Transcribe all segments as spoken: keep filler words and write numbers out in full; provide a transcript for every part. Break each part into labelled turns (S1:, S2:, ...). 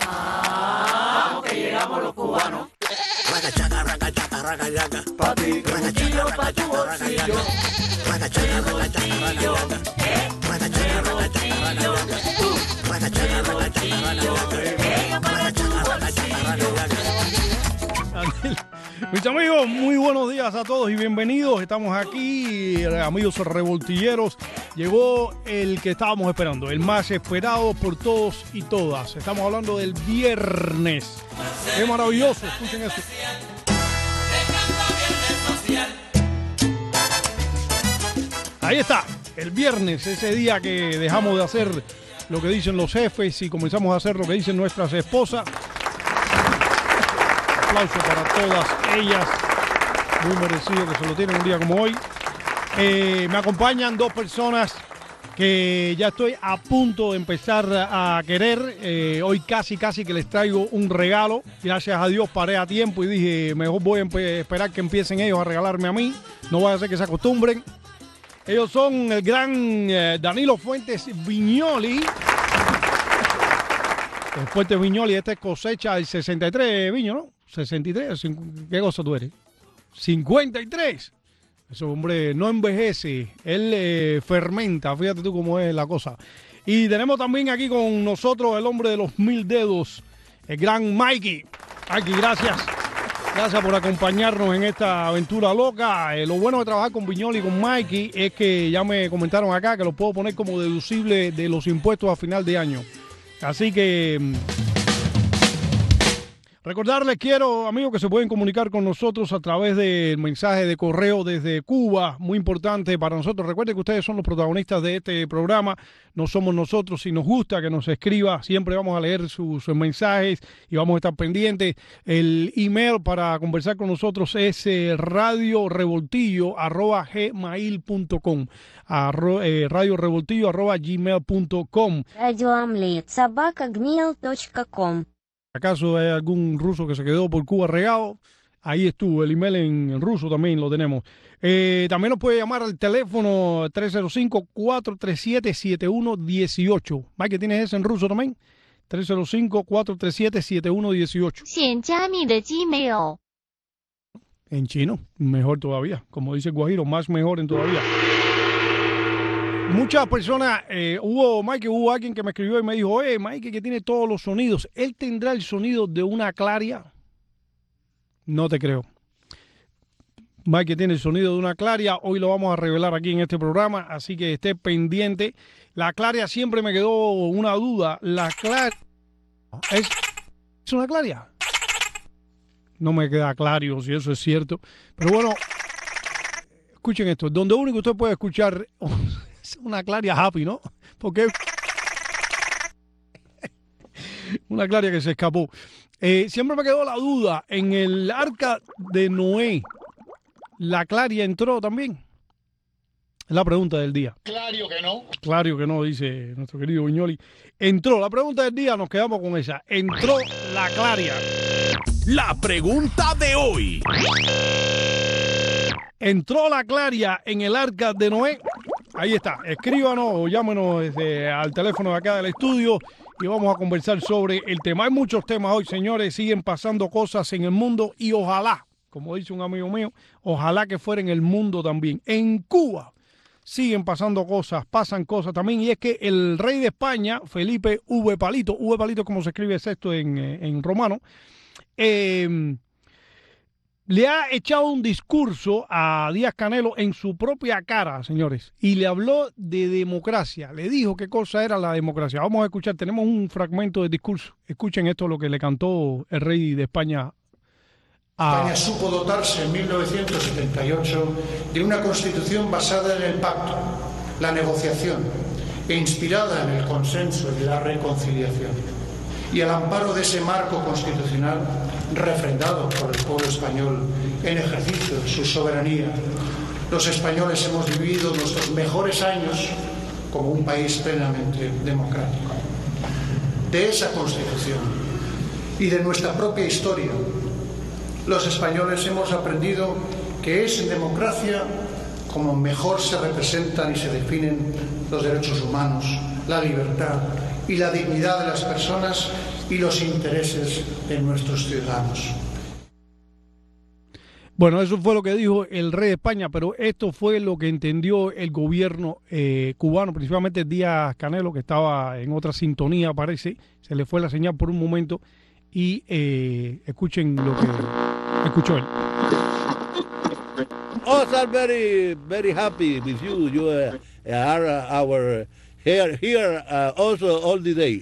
S1: Ah, que llegamos los cubanos.
S2: Raga chaca, raga chaca, raga yaga.
S1: Pa' ti, bolsillo, pa' tu bolsillo.
S2: Raga chaca, raga chaca, raga yaga. Raga chaca, raga chaca, raga yaga. Raga chaca, raga chaca, raga yaga. Raga chaca, raga chaca, raga yaga.
S3: Mis amigos, muy buenos días a todos y bienvenidos. Estamos aquí, amigos revoltilleros. Llegó el que estábamos esperando, el más esperado por todos y todas. Estamos hablando del viernes. ¡Qué maravilloso! Escuchen eso. Ahí está, el viernes, ese día que dejamos de hacer lo que dicen los jefes y comenzamos a hacer lo que dicen nuestras esposas. Aplauso para todas ellas, muy merecido que se lo tienen un día como hoy. Eh, me acompañan dos personas que ya estoy a punto de empezar a querer. Eh, hoy casi casi que les traigo un regalo. Gracias a Dios paré a tiempo y dije, mejor voy a esperar que empiecen ellos a regalarme a mí. No vaya a ser que se acostumbren. Ellos son el gran eh, Danilo Fuentes Viñoli. El Fuentes Viñoli, esta es cosecha del sesenta y tres, Viño, ¿no? sesenta y tres, ¿qué cosa tú eres? cincuenta y tres. Ese hombre no envejece, él eh, fermenta, fíjate tú cómo es la cosa. Y tenemos también aquí con nosotros el hombre de los mil dedos, el gran Mikey. Mikey, gracias. Gracias por acompañarnos en esta aventura loca. Eh, lo bueno de trabajar con Viñoli y con Mikey es que ya me comentaron acá que lo puedo poner como deducible de los impuestos a final de año. Así que recordarles, quiero, amigos, que se pueden comunicar con nosotros a través del mensaje de correo desde Cuba, muy importante para nosotros. Recuerden que ustedes son los protagonistas de este programa, no somos nosotros. Si nos gusta que nos escriba, siempre vamos a leer sus, sus mensajes y vamos a estar pendientes. El email para conversar con nosotros es eh, radiorevoltillo arroba gmail punto com, arro, eh, radiorevoltillo arroba gmail punto com.
S4: Radioamlet собака gmail точка com.
S3: ¿Acaso hay algún ruso que se quedó por Cuba regado? Ahí estuvo, el email en, en ruso también lo tenemos. Eh, también nos puede llamar al teléfono tres cero cinco, cuatro tres siete, siete uno uno ocho. Mike, ¿tienes ese en ruso también? tres cero cinco, cuatro tres siete, siete uno uno ocho. En chino, mejor todavía. Como dice Guajiro, más mejor en todavía. Muchas personas, eh, hubo, Mike, hubo alguien que me escribió y me dijo, oye, Mike, que tiene todos los sonidos, ¿él tendrá el sonido de una claria? No te creo. Mike tiene el sonido de una claria, hoy lo vamos a revelar aquí en este programa, así que esté pendiente. La claria siempre me quedó una duda, la claria, ¿es, ¿es una claria? No me queda claro si eso es cierto, pero bueno, escuchen esto, donde único usted puede escuchar... Es una claria happy, ¿no? Porque una claria que se escapó. Eh, siempre me quedó la duda, en el arca de Noé, ¿la claria entró también? Es la pregunta del día.
S5: Claro que no.
S3: Claro que no, dice nuestro querido Viñoli. Entró, la pregunta del día, nos quedamos con esa. Entró la claria.
S6: La pregunta de hoy.
S3: ¿Entró la claria en el arca de Noé? Ahí está, escríbanos o llámenos desde, al teléfono de acá del estudio y vamos a conversar sobre el tema. Hay muchos temas hoy, señores, siguen pasando cosas en el mundo y ojalá, como dice un amigo mío, ojalá que fuera en el mundo también. En Cuba siguen pasando cosas, pasan cosas también, y es que el rey de España, Felipe V. Palito, V. Palito como se escribe esto en, en romano, eh, le ha echado un discurso a Díaz-Canelo en su propia cara, señores, y le habló de democracia. Le dijo qué cosa era la democracia. Vamos a escuchar, tenemos un fragmento de discurso. Escuchen esto, lo que le cantó el rey de España a...
S7: España supo dotarse en mil novecientos setenta y ocho de una constitución basada en el pacto, la negociación e inspirada en el consenso y la reconciliación. Y al amparo de ese marco constitucional, refrendado por el pueblo español en ejercicio de su soberanía, los españoles hemos vivido nuestros mejores años como un país plenamente democrático. De esa Constitución y de nuestra propia historia, los españoles hemos aprendido que es en democracia como mejor se representan y se definen los derechos humanos, la libertad y la dignidad de las personas y los intereses de nuestros ciudadanos.
S3: Bueno, eso fue lo que dijo el rey de España, pero esto fue lo que entendió el gobierno eh, cubano, principalmente Díaz Canelo, que estaba en otra sintonía, parece. Se le fue la señal por un momento y eh, escuchen lo que escuchó él.
S5: Us are very, very happy with you. You uh, are our here, here uh, also all the day.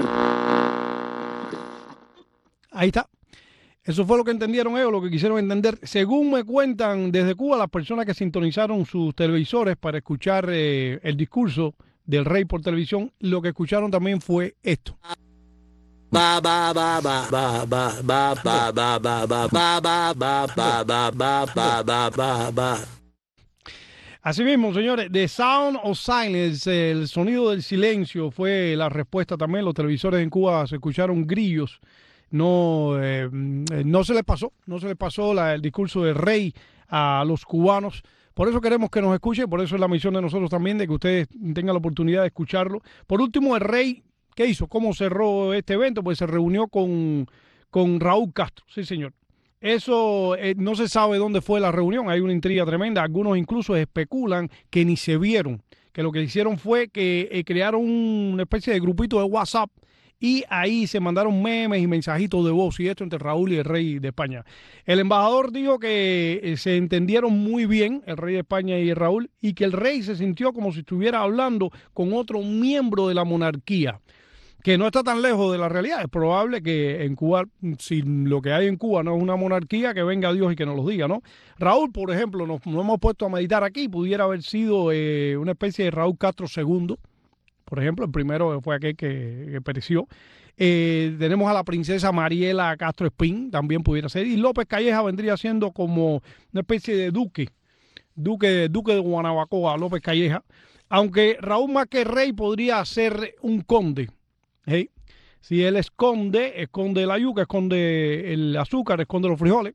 S3: Ahí está. Eso fue lo que entendieron ellos, lo que quisieron entender. Según me cuentan desde Cuba, las personas que sintonizaron sus televisores para escuchar eh, el discurso del rey por televisión, lo que escucharon también fue esto.
S5: Ba ba ba ba ba ba ba ba ba ba ba ba ba ba ba ba ba ba ba ba.
S3: Así mismo, señores, The Sound of Silence, el sonido del silencio, fue la respuesta también. Los televisores en Cuba se escucharon grillos. No, eh, no se les pasó, no se les pasó la, el discurso del rey a los cubanos. Por eso queremos que nos escuchen, por eso es la misión de nosotros también, de que ustedes tengan la oportunidad de escucharlo. Por último, el rey, ¿qué hizo? ¿Cómo cerró este evento? Pues se reunió con, con Raúl Castro, sí señor. Eso eh, no se sabe dónde fue la reunión, hay una intriga tremenda. Algunos incluso especulan que ni se vieron, que lo que hicieron fue que eh, crearon una especie de grupito de WhatsApp y ahí se mandaron memes y mensajitos de voz y esto entre Raúl y el rey de España. El embajador dijo que eh, se entendieron muy bien, el rey de España y Raúl, y que el rey se sintió como si estuviera hablando con otro miembro de la monarquía, que no está tan lejos de la realidad. Es probable que en Cuba, si lo que hay en Cuba no es una monarquía, que venga Dios y que nos lo diga, ¿no? Raúl, por ejemplo, nos, nos hemos puesto a meditar aquí, pudiera haber sido eh, una especie de Raúl Castro segundo. Por ejemplo, el primero fue aquel que, que pereció. Eh, tenemos a la princesa Mariela Castro Espín, también pudiera ser. Y López Calleja vendría siendo como una especie de duque, duque, duque de Guanabacoa, López Calleja. Aunque Raúl más que rey podría ser un conde. ¿Sí? Si él esconde, esconde la yuca, esconde el azúcar, esconde los frijoles.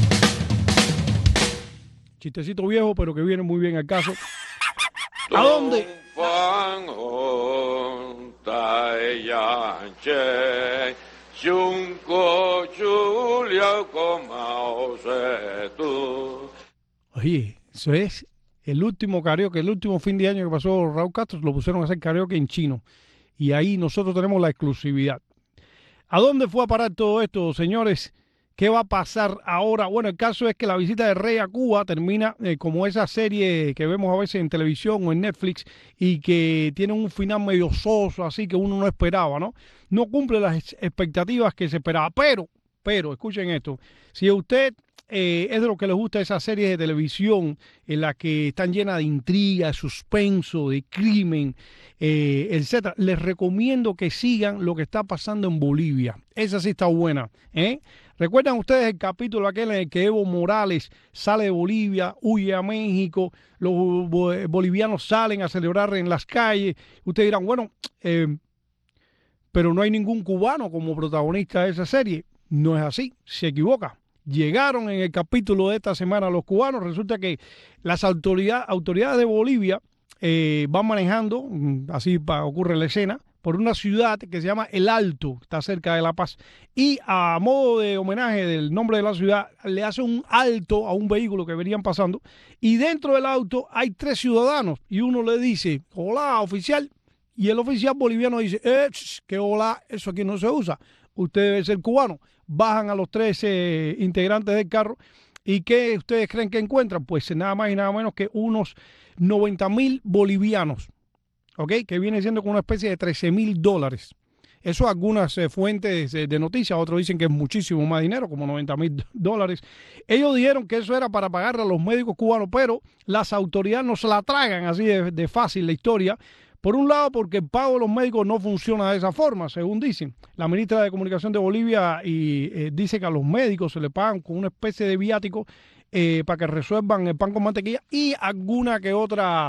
S3: Chistecito viejo, pero que viene muy bien al caso. ¿A dónde? Oye, eso es el último karaoke, el último fin de año que pasó Raúl Castro, lo pusieron a hacer karaoke en chino. Y ahí nosotros tenemos la exclusividad. ¿A dónde fue a parar todo esto, señores? ¿Qué va a pasar ahora? Bueno, el caso es que la visita del rey a Cuba termina eh, como esa serie que vemos a veces en televisión o en Netflix y que tiene un final medio soso, así que uno no esperaba, ¿no? No cumple las expectativas que se esperaba. Pero, pero, escuchen esto. Si usted eh, es de lo que les gusta esas series de televisión en las que están llenas de intriga, de suspenso, de crimen, eh, etcétera, les recomiendo que sigan lo que está pasando en Bolivia. Esa sí está buena, ¿eh? ¿Recuerdan ustedes el capítulo aquel en el que Evo Morales sale de Bolivia, huye a México, los bolivianos salen a celebrar en las calles? Ustedes dirán, bueno, eh, pero no hay ningún cubano como protagonista de esa serie. No es así, se equivoca. Llegaron en el capítulo de esta semana los cubanos. Resulta que las autoridad, autoridades de Bolivia eh, van manejando, así ocurre la escena, por una ciudad que se llama El Alto, está cerca de La Paz, y a modo de homenaje del nombre de la ciudad, le hace un alto a un vehículo que venían pasando, y dentro del auto hay tres ciudadanos, y uno le dice, hola, oficial, y el oficial boliviano dice, eh, que hola, eso aquí no se usa, usted debe ser cubano. Bajan a los tres eh, integrantes del carro, ¿y qué ustedes creen que encuentran? Pues nada más y nada menos que unos noventa mil bolivianos, ¿ok? Que viene siendo como una especie de trece mil dólares. Eso algunas eh, fuentes eh, de noticias, otros dicen que es muchísimo más dinero, como noventa mil dólares. Ellos dijeron que eso era para pagarle a los médicos cubanos, pero las autoridades no se la tragan así de, de fácil la historia. Por un lado, porque el pago de los médicos no funciona de esa forma, según dicen. La ministra de Comunicación de Bolivia y, eh, dice que a los médicos se le pagan con una especie de viático eh, para que resuelvan el pan con mantequilla y alguna que otra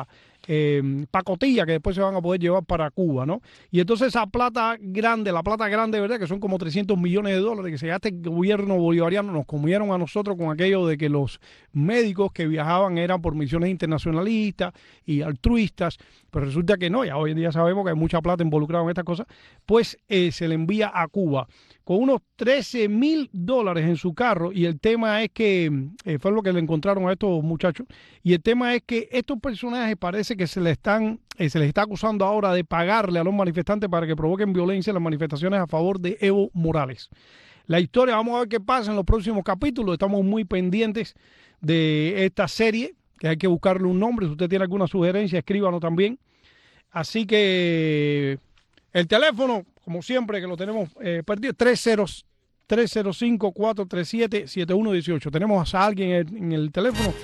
S3: eh, pacotilla que después se van a poder llevar para Cuba, ¿no? Y entonces esa plata grande, la plata grande, ¿verdad? Que son como trescientos millones de dólares que se gasta el gobierno bolivariano, nos comieron a nosotros con aquello de que los médicos que viajaban eran por misiones internacionalistas y altruistas, pero resulta que no, ya hoy en día sabemos que hay mucha plata involucrada en estas cosas, pues eh, se le envía a Cuba con unos trece mil dólares en su carro, y el tema es que, eh, fue lo que le encontraron a estos muchachos, y el tema es que estos personajes parece que se le están, eh, se les está acusando ahora de pagarle a los manifestantes para que provoquen violencia en las manifestaciones a favor de Evo Morales. La historia, vamos a ver qué pasa en los próximos capítulos, estamos muy pendientes de esta serie, que hay que buscarle un nombre. Si usted tiene alguna sugerencia, escríbanos también. Así que el teléfono, como siempre, que lo tenemos eh, perdido, tres cero cinco, cuatro tres siete, siete uno uno ocho. Tenemos a alguien en, en el teléfono.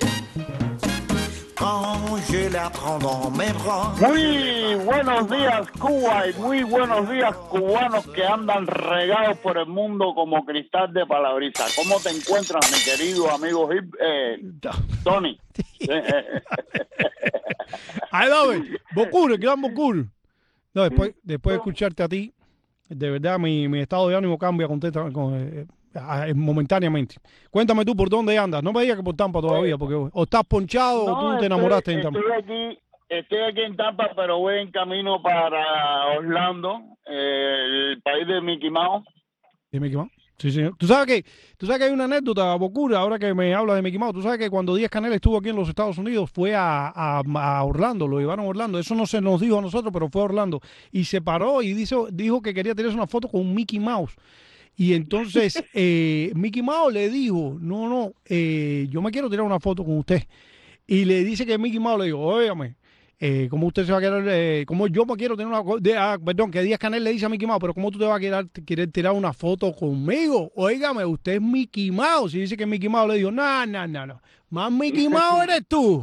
S8: Muy buenos días, Cuba, y muy buenos días, cubanos que andan regados por el mundo como cristal de palabriza. ¿Cómo te encuentras, mi querido amigo eh, Tony?
S3: Ahí dame, Bocur, el gran Bocur. No, después, después de escucharte a ti, de verdad mi, mi estado de ánimo cambia contesta, con, eh, eh, momentáneamente. Cuéntame tú por dónde andas. No me digas que por Tampa todavía, porque o estás ponchado
S8: no,
S3: o tú te
S8: estoy,
S3: enamoraste en Tampa.
S8: Estoy aquí, estoy aquí en Tampa, pero voy en camino para Orlando, eh, el país de Mickey Mouse.
S3: ¿De Mickey Mouse? Sí, señor. ¿Tú sabes que, tú sabes que hay una anécdota, Bocura, ahora que me hablas de Mickey Mouse? Tú sabes que cuando Díaz Canel estuvo aquí en los Estados Unidos fue a, a, a Orlando, lo llevaron a Orlando. Eso no se nos dijo a nosotros, pero fue a Orlando. Y se paró y dijo, dijo que quería tener una foto con Mickey Mouse. Y entonces eh, Mickey Mouse le dijo, no, no, eh, yo me quiero tirar una foto con usted. Y le dice que Mickey Mouse le dijo, óigame, eh, ¿cómo usted se va a querer, eh, cómo yo me quiero tener una de, ah, perdón, que Díaz Canel le dice a Mickey Mouse, pero ¿cómo tú te vas a querer, querer tirar una foto conmigo? Óigame, usted es Mickey Mouse. Y dice que Mickey Mouse le dijo, no, no, no, no, más Mickey Mouse eres tú.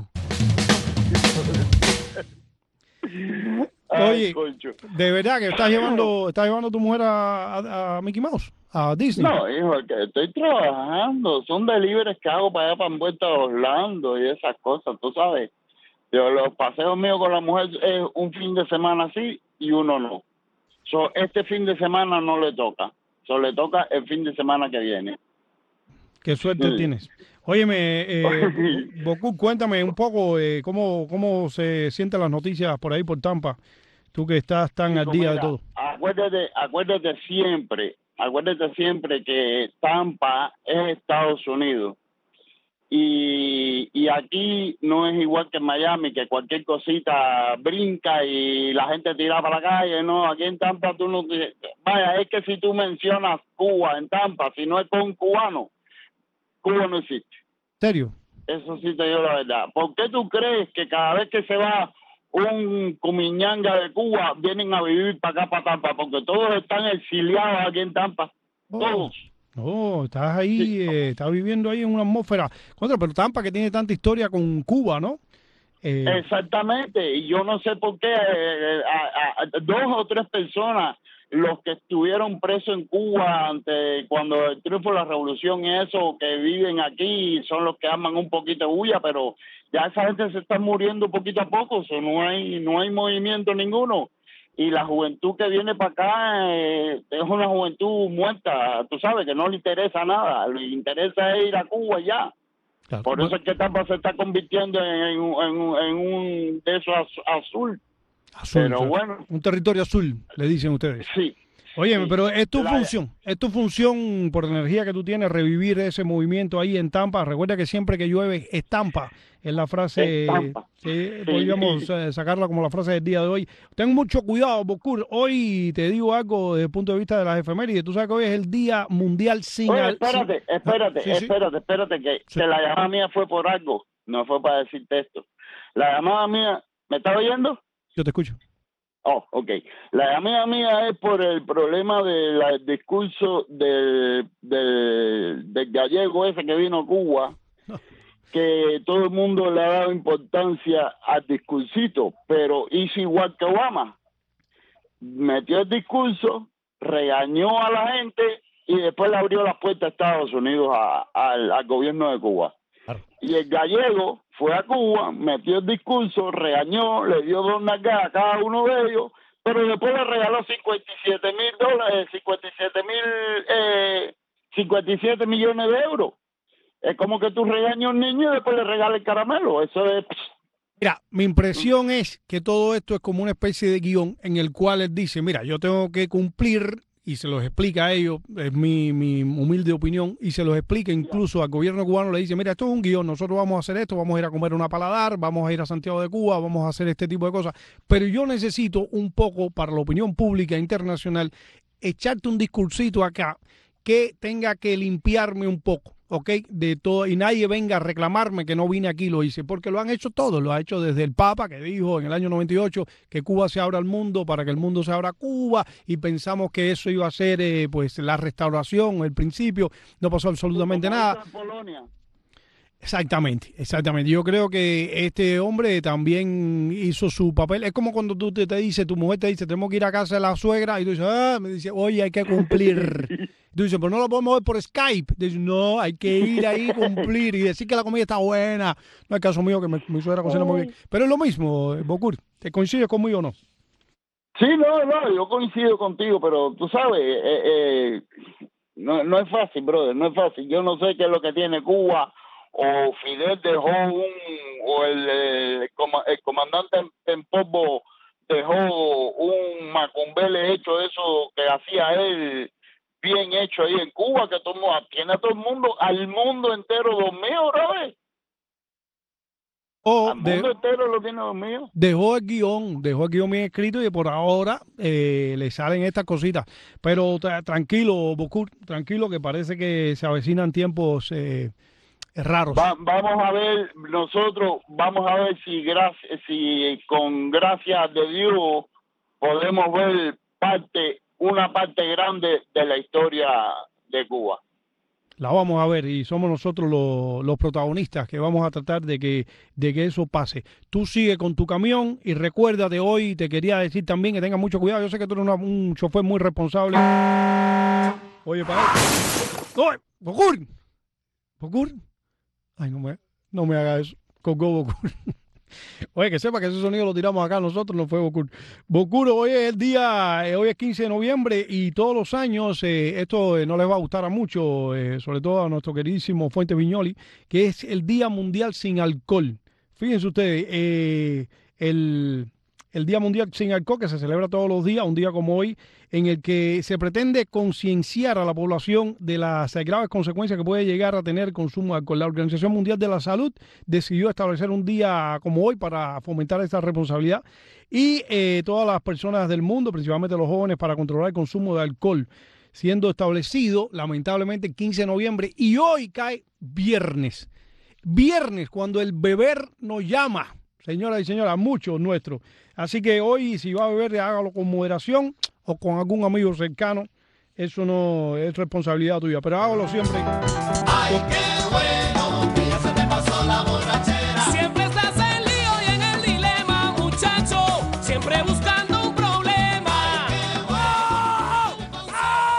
S3: Oye, Ay, de verdad que estás llevando, estás llevando a tu mujer a, a, a Mickey Mouse, a Disney.
S8: No, hijo, que estoy trabajando, son deliveries que hago para allá, para en vuelta a Orlando y esas cosas, tú sabes. Yo, los paseos míos con la mujer es un fin de semana sí y uno no. So, este fin de semana no le toca, so, le toca el fin de semana que viene.
S3: Qué suerte sí. tienes. Óyeme, eh, Bocur, cuéntame un poco eh, cómo, cómo se sienten las noticias por ahí por Tampa, tú que estás tan sí, al día mira, de todo.
S8: Acuérdate, acuérdate siempre, acuérdate siempre que Tampa es Estados Unidos. Y, y aquí no es igual que en Miami, que cualquier cosita brinca y la gente tira para la calle. No, aquí en Tampa tú no... Vaya, es que si tú mencionas Cuba en Tampa, si no es con cubano, Cuba no existe.
S3: ¿En serio?
S8: Eso sí te digo la verdad. ¿Por qué tú crees que cada vez que se va un cumiñanga de Cuba vienen a vivir para acá, para Tampa? Porque todos están exiliados aquí en Tampa.
S3: Oh.
S8: Todos.
S3: Oh, estás ahí, sí. eh, estás viviendo ahí en una atmósfera. Contra, pero Tampa que tiene tanta historia con Cuba, ¿no?
S8: Eh... Exactamente, y yo no sé por qué eh, a, a, dos o tres personas, los que estuvieron presos en Cuba ante cuando el triunfo de la revolución y eso, que viven aquí, son los que aman un poquito de bulla, pero ya esa gente se está muriendo poquito a poco, so no hay, no hay movimiento ninguno. Y la juventud que viene para acá eh, es una juventud muerta, tú sabes, que no le interesa nada, le interesa ir a Cuba ya. Claro. Por eso es que Tampa se está convirtiendo en, en, en, en un de esos azul.
S3: Azul,
S8: pero
S3: claro.
S8: bueno.
S3: Un territorio azul, le dicen ustedes.
S8: Sí.
S3: Oye,
S8: sí.
S3: pero es tu
S8: la...
S3: función, es tu función por la energía que tú tienes, revivir ese movimiento ahí en Tampa. Recuerda que siempre que llueve es Tampa, es la frase, sí, sí. podríamos sí. sacarla como la frase del día de hoy. Ten mucho cuidado, Bocur. Hoy te digo algo desde el punto de vista de las efemérides. Tú sabes que hoy es el Día Mundial sin...
S8: Oye, espérate,
S3: sin...
S8: espérate, sí, espérate, sí. espérate, que, sí. que la llamada mía fue por algo, no fue para decirte esto. La llamada mía, ¿me estás oyendo?
S3: Yo te escucho.
S8: Oh, ok. La llamada mía es por el problema del discurso del, del, del gallego ese que vino a Cuba, que todo el mundo le ha dado importancia al discursito, pero hizo igual que Obama. Metió el discurso, regañó a la gente y después le abrió las puertas a Estados Unidos a, a, al gobierno de Cuba.
S3: Claro.
S8: Y el gallego fue a Cuba, metió el discurso, regañó, le dio dos nalgas a cada uno de ellos, pero después le regaló cincuenta y siete mil dólares, cincuenta y siete mil, eh, cincuenta y siete millones de euros. Es como que tú regañas a un niño y después le regalas el caramelo. Eso es...
S3: Mira, mi impresión es que todo esto es como una especie de guión en el cual él dice, mira, yo tengo que cumplir, y se los explica a ellos, es mi, mi humilde opinión, y se los explica incluso al gobierno cubano, le dice, mira, esto es un guión, nosotros vamos a hacer esto, vamos a ir a comer una paladar, vamos a ir a Santiago de Cuba, vamos a hacer este tipo de cosas, pero yo necesito un poco, para la opinión pública internacional, echarte un discursito acá que tenga que limpiarme un poco, ¿ok? De todo, y nadie venga a reclamarme que no vine aquí, lo hice, porque lo han hecho todos, lo ha hecho desde el Papa, que dijo en el año noventa y ocho que Cuba se abra al mundo para que el mundo se abra a Cuba, y pensamos que eso iba a ser eh, pues la restauración, el principio, no pasó absolutamente nada. Exactamente, exactamente. Yo creo que este hombre también hizo su papel. Es como cuando tú te, te dices, tu mujer te dice, tenemos que ir a casa de la suegra, y tú dices, ah, me dice, oye, hay que cumplir. Tú dices, pero no lo podemos ver por Skype. Dices, no, hay que ir ahí, cumplir y decir que la comida está buena. No es caso mío que me, mi suegra cocina muy bien. Pero es lo mismo, Bocur. ¿Te coincides conmigo o no?
S8: Sí, no, no, yo coincido contigo, pero tú sabes, eh, eh, no, no es fácil, brother, no es fácil. Yo no sé qué es lo que tiene Cuba, o Fidel dejó un, o el, el, el comandante en, en polvo dejó un macumbele hecho de eso que hacía él, bien hecho ahí en Cuba, que todo, tiene a todo el mundo, al mundo entero dormido, brother.
S3: O
S8: al
S3: de,
S8: mundo entero lo tiene dormido.
S3: Dejó el guión, dejó el guión bien escrito y por ahora eh, le salen estas cositas. Pero tra tranquilo, Bocur, tranquilo, que parece que se avecinan tiempos eh, raros.
S8: Va, vamos a ver, nosotros vamos a ver si, gracias, si con gracias de Dios podemos ver parte, una parte grande de la historia de Cuba.
S3: La vamos a ver y somos nosotros los, los protagonistas que vamos a tratar de que, de que eso pase. Tú sigue con tu camión y recuérdate, hoy te quería decir también que tengas mucho cuidado. Yo sé que tú eres una, un chofer muy responsable. Oye, para él. ¡Oye! ¡Bocur! ¿Bocur? Ay, no me, no me haga eso. Colgó Bocur. Oye, que sepa que ese sonido lo tiramos acá nosotros, no fue Bocur. Bocur, hoy es el día, eh, hoy es quince de noviembre y todos los años, eh, esto eh, no les va a gustar a mucho, eh, sobre todo a nuestro queridísimo Fuente Viñoli, que es el Día Mundial Sin Alcohol. Fíjense ustedes, eh, el, el Día Mundial Sin Alcohol, que se celebra todos los días, un día como hoy, en el que se pretende concienciar a la población de las graves consecuencias que puede llegar a tener el consumo de alcohol. La Organización Mundial de la Salud decidió establecer un día como hoy para fomentar esta responsabilidad y eh, todas las personas del mundo, principalmente los jóvenes, para controlar el consumo de alcohol, siendo establecido lamentablemente el quince de noviembre y hoy cae viernes. Viernes, cuando el beber nos llama, señoras y señores, muchos nuestros. Así que hoy, si va a beber, hágalo con moderación o con algún amigo cercano. Eso no es responsabilidad tuya, pero hágalo siempre.
S1: Ay, qué bueno, que ya se te pasó la borrachera. Siempre estás en lío y en el dilema, muchacho, siempre buscando un problema. Ay, qué bueno.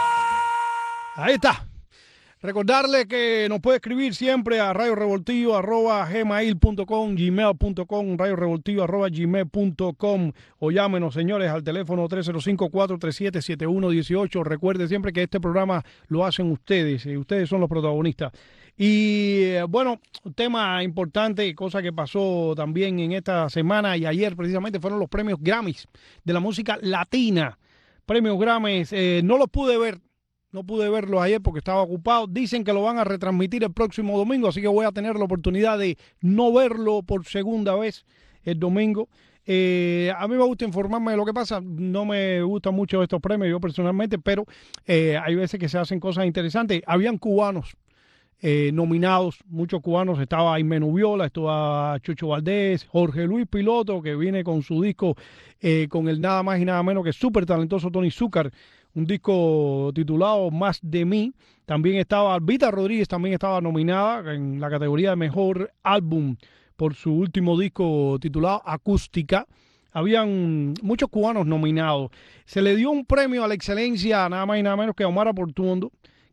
S3: Ahí está. Recordarle que nos puede escribir siempre a radio revoltillo arroba gmail punto com, gmail punto com, radio revoltillo arroba gmail punto com o llámenos, señores, al teléfono tres cero cinco, cuatro tres siete, siete uno uno ocho. Recuerde siempre que este programa lo hacen ustedes y ustedes son los protagonistas. Y bueno, un tema importante y cosa que pasó también en esta semana y ayer precisamente fueron los premios Grammys de la música latina. Premios Grammys, eh, no los pude ver. No pude verlos ayer porque estaba ocupado. Dicen que lo van a retransmitir el próximo domingo, así que voy a tener la oportunidad de no verlo por segunda vez el domingo. Eh, a mí me gusta informarme de lo que pasa. No me gustan mucho estos premios yo personalmente, pero eh, hay veces que se hacen cosas interesantes. Habían cubanos eh, nominados, muchos cubanos. Estaba Aimé Nubiola, estaba Chucho Valdés, Jorge Luis Piloto, que viene con su disco eh, con el nada más y nada menos que súper talentoso Tony Zúcar. Un disco titulado Más de mí. También estaba Albita Rodríguez, también estaba nominada en la categoría de Mejor Álbum por su último disco titulado Acústica. Habían muchos cubanos nominados. Se le dio un premio a la excelencia nada más y nada menos que a Omar Portuondo,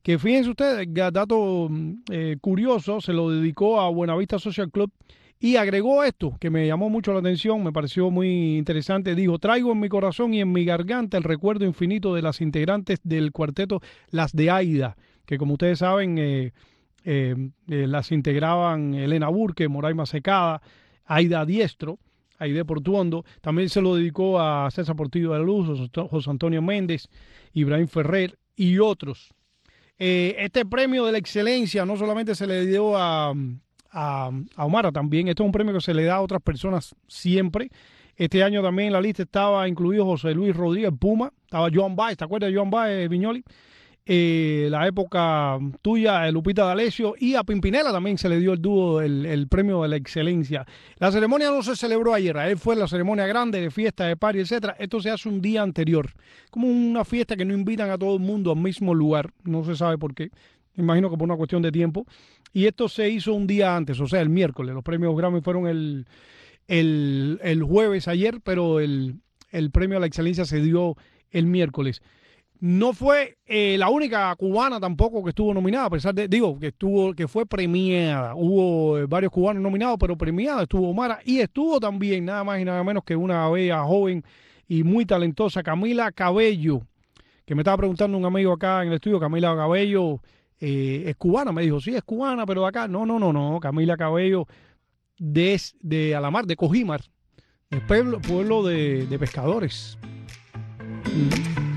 S3: que fíjense ustedes, dato eh, curioso, se lo dedicó a Buenavista Social Club y agregó esto que me llamó mucho la atención, me pareció muy interesante. Dijo: traigo en mi corazón y en mi garganta el recuerdo infinito de las integrantes del cuarteto Las de Aida, que como ustedes saben eh, eh, eh, las integraban Elena Burke, Moraima Secada, Aida Diestro, Aide Portuondo. También se lo dedicó a César Portillo de la Luz, José Antonio Méndez, Ibrahim Ferrer y otros. Eh, este premio de la excelencia no solamente se le dio a, a, a Omara, también esto es un premio que se le da a otras personas siempre. Este año también en la lista estaba incluido José Luis Rodríguez Puma, estaba Joan Baez, ¿te acuerdas de Joan Baez, Viñoli? Eh, la época tuya, Lupita D'Alessio, y a Pimpinela también se le dio el dúo, el, el premio de la excelencia. La ceremonia no se celebró ayer, ayer fue la ceremonia grande de fiesta, de party, etcétera. Esto se hace un día anterior, como una fiesta que no invitan a todo el mundo al mismo lugar, no se sabe por qué, me imagino que por una cuestión de tiempo, y esto se hizo un día antes, o sea, el miércoles. Los premios Grammy fueron el, el, el jueves ayer, pero el, el premio a la excelencia se dio el miércoles. No fue eh, la única cubana tampoco que estuvo nominada, a pesar de, digo, que estuvo, que fue premiada. Hubo eh, varios cubanos nominados, pero premiada estuvo Omara, y estuvo también nada más y nada menos que una bella, joven y muy talentosa, Camila Cabello, que me estaba preguntando un amigo acá en el estudio. Camila Cabello eh, es cubana, me dijo, sí, es cubana, pero acá, no, no, no, no, Camila Cabello de, de Alamar, de Cogímar, el pueblo, pueblo de, de pescadores. Mm.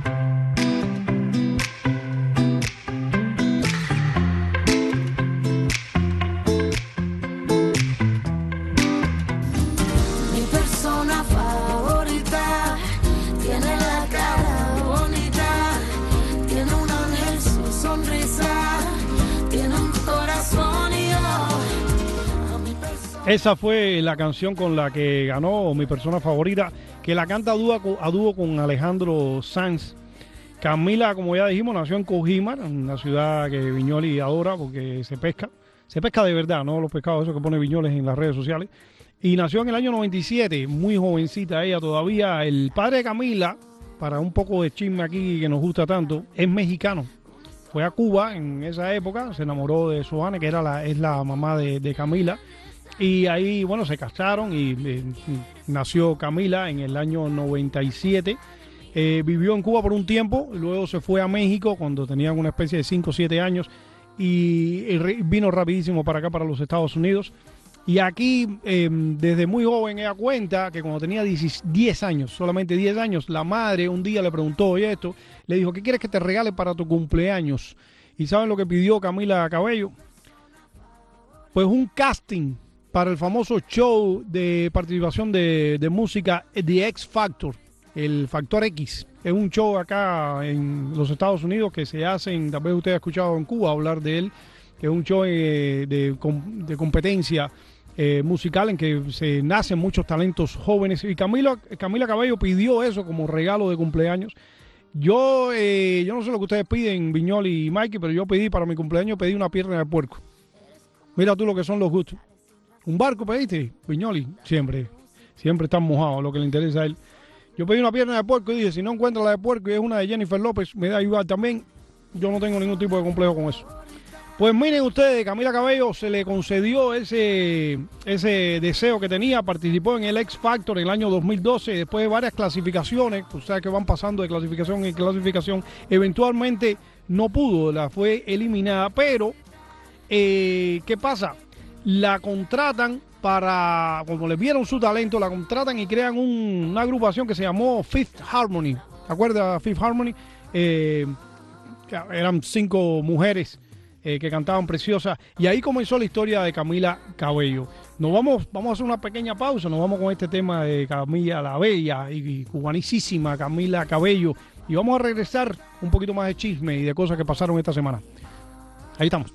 S3: Esa fue la canción con la que ganó mi persona favorita, que la canta a dúo, a dúo con Alejandro Sanz. Camila, como ya dijimos, nació en Cogímar, una ciudad que Viñoli adora porque se pesca. Se pesca de verdad, no los pescados esos que pone Viñoles en las redes sociales. Y nació en el año noventa y siete, muy jovencita ella todavía. El padre de Camila, para un poco de chisme aquí que nos gusta tanto, es mexicano. Fue a Cuba en esa época, se enamoró de Soane, que era la, es la mamá de, de Camila. Y ahí, bueno, se casaron y eh, nació Camila en el año noventa y siete. Eh, vivió en Cuba por un tiempo, luego se fue a México cuando tenían una especie de cinco o siete años y, y re, vino rapidísimo para acá, para los Estados Unidos. Y aquí, eh, desde muy joven, ella cuenta que cuando tenía diez años, solamente diez años, la madre un día le preguntó, oye, esto, le dijo, ¿qué quieres que te regale para tu cumpleaños? ¿Y saben lo que pidió Camila Cabello? Pues un casting para el famoso show de participación de, de música The X Factor, el Factor X. Es un show acá en los Estados Unidos que se hacen, tal vez usted ha escuchado en Cuba hablar de él, que es un show eh, de, de competencia eh, musical en que se nacen muchos talentos jóvenes. Y Camila, Camila Cabello pidió eso como regalo de cumpleaños. Yo, eh, yo no sé lo que ustedes piden, Viñoli y Mikey, pero yo pedí para mi cumpleaños, pedí una pierna de puerco. Mira tú lo que son los gustos. ¿Un barco pediste, Viñoli? Siempre, siempre están mojados, lo que le interesa a él. Yo pedí una pierna de puerco y dije, si no encuentro la de puerco y es una de Jennifer López, me da igual también. Yo no tengo ningún tipo de complejo con eso. Pues miren ustedes, Camila Cabello se le concedió ese, ese deseo que tenía. Participó en el X Factor en el año dos mil doce, después de varias clasificaciones, o sea que van pasando de clasificación en clasificación. Eventualmente no pudo, la fue eliminada, pero eh, ¿qué pasa? La contratan para, como le vieron su talento, la contratan y crean un, una agrupación que se llamó Fifth Harmony. ¿Te acuerdas Fifth Harmony? Eh, eran cinco mujeres eh, que cantaban preciosas. Y ahí comenzó la historia de Camila Cabello. Nos vamos, vamos a hacer una pequeña pausa. Nos vamos con este tema de Camila la Bella y cubanicísima Camila Cabello. Y vamos a regresar un poquito más de chisme y de cosas que pasaron esta semana. Ahí estamos.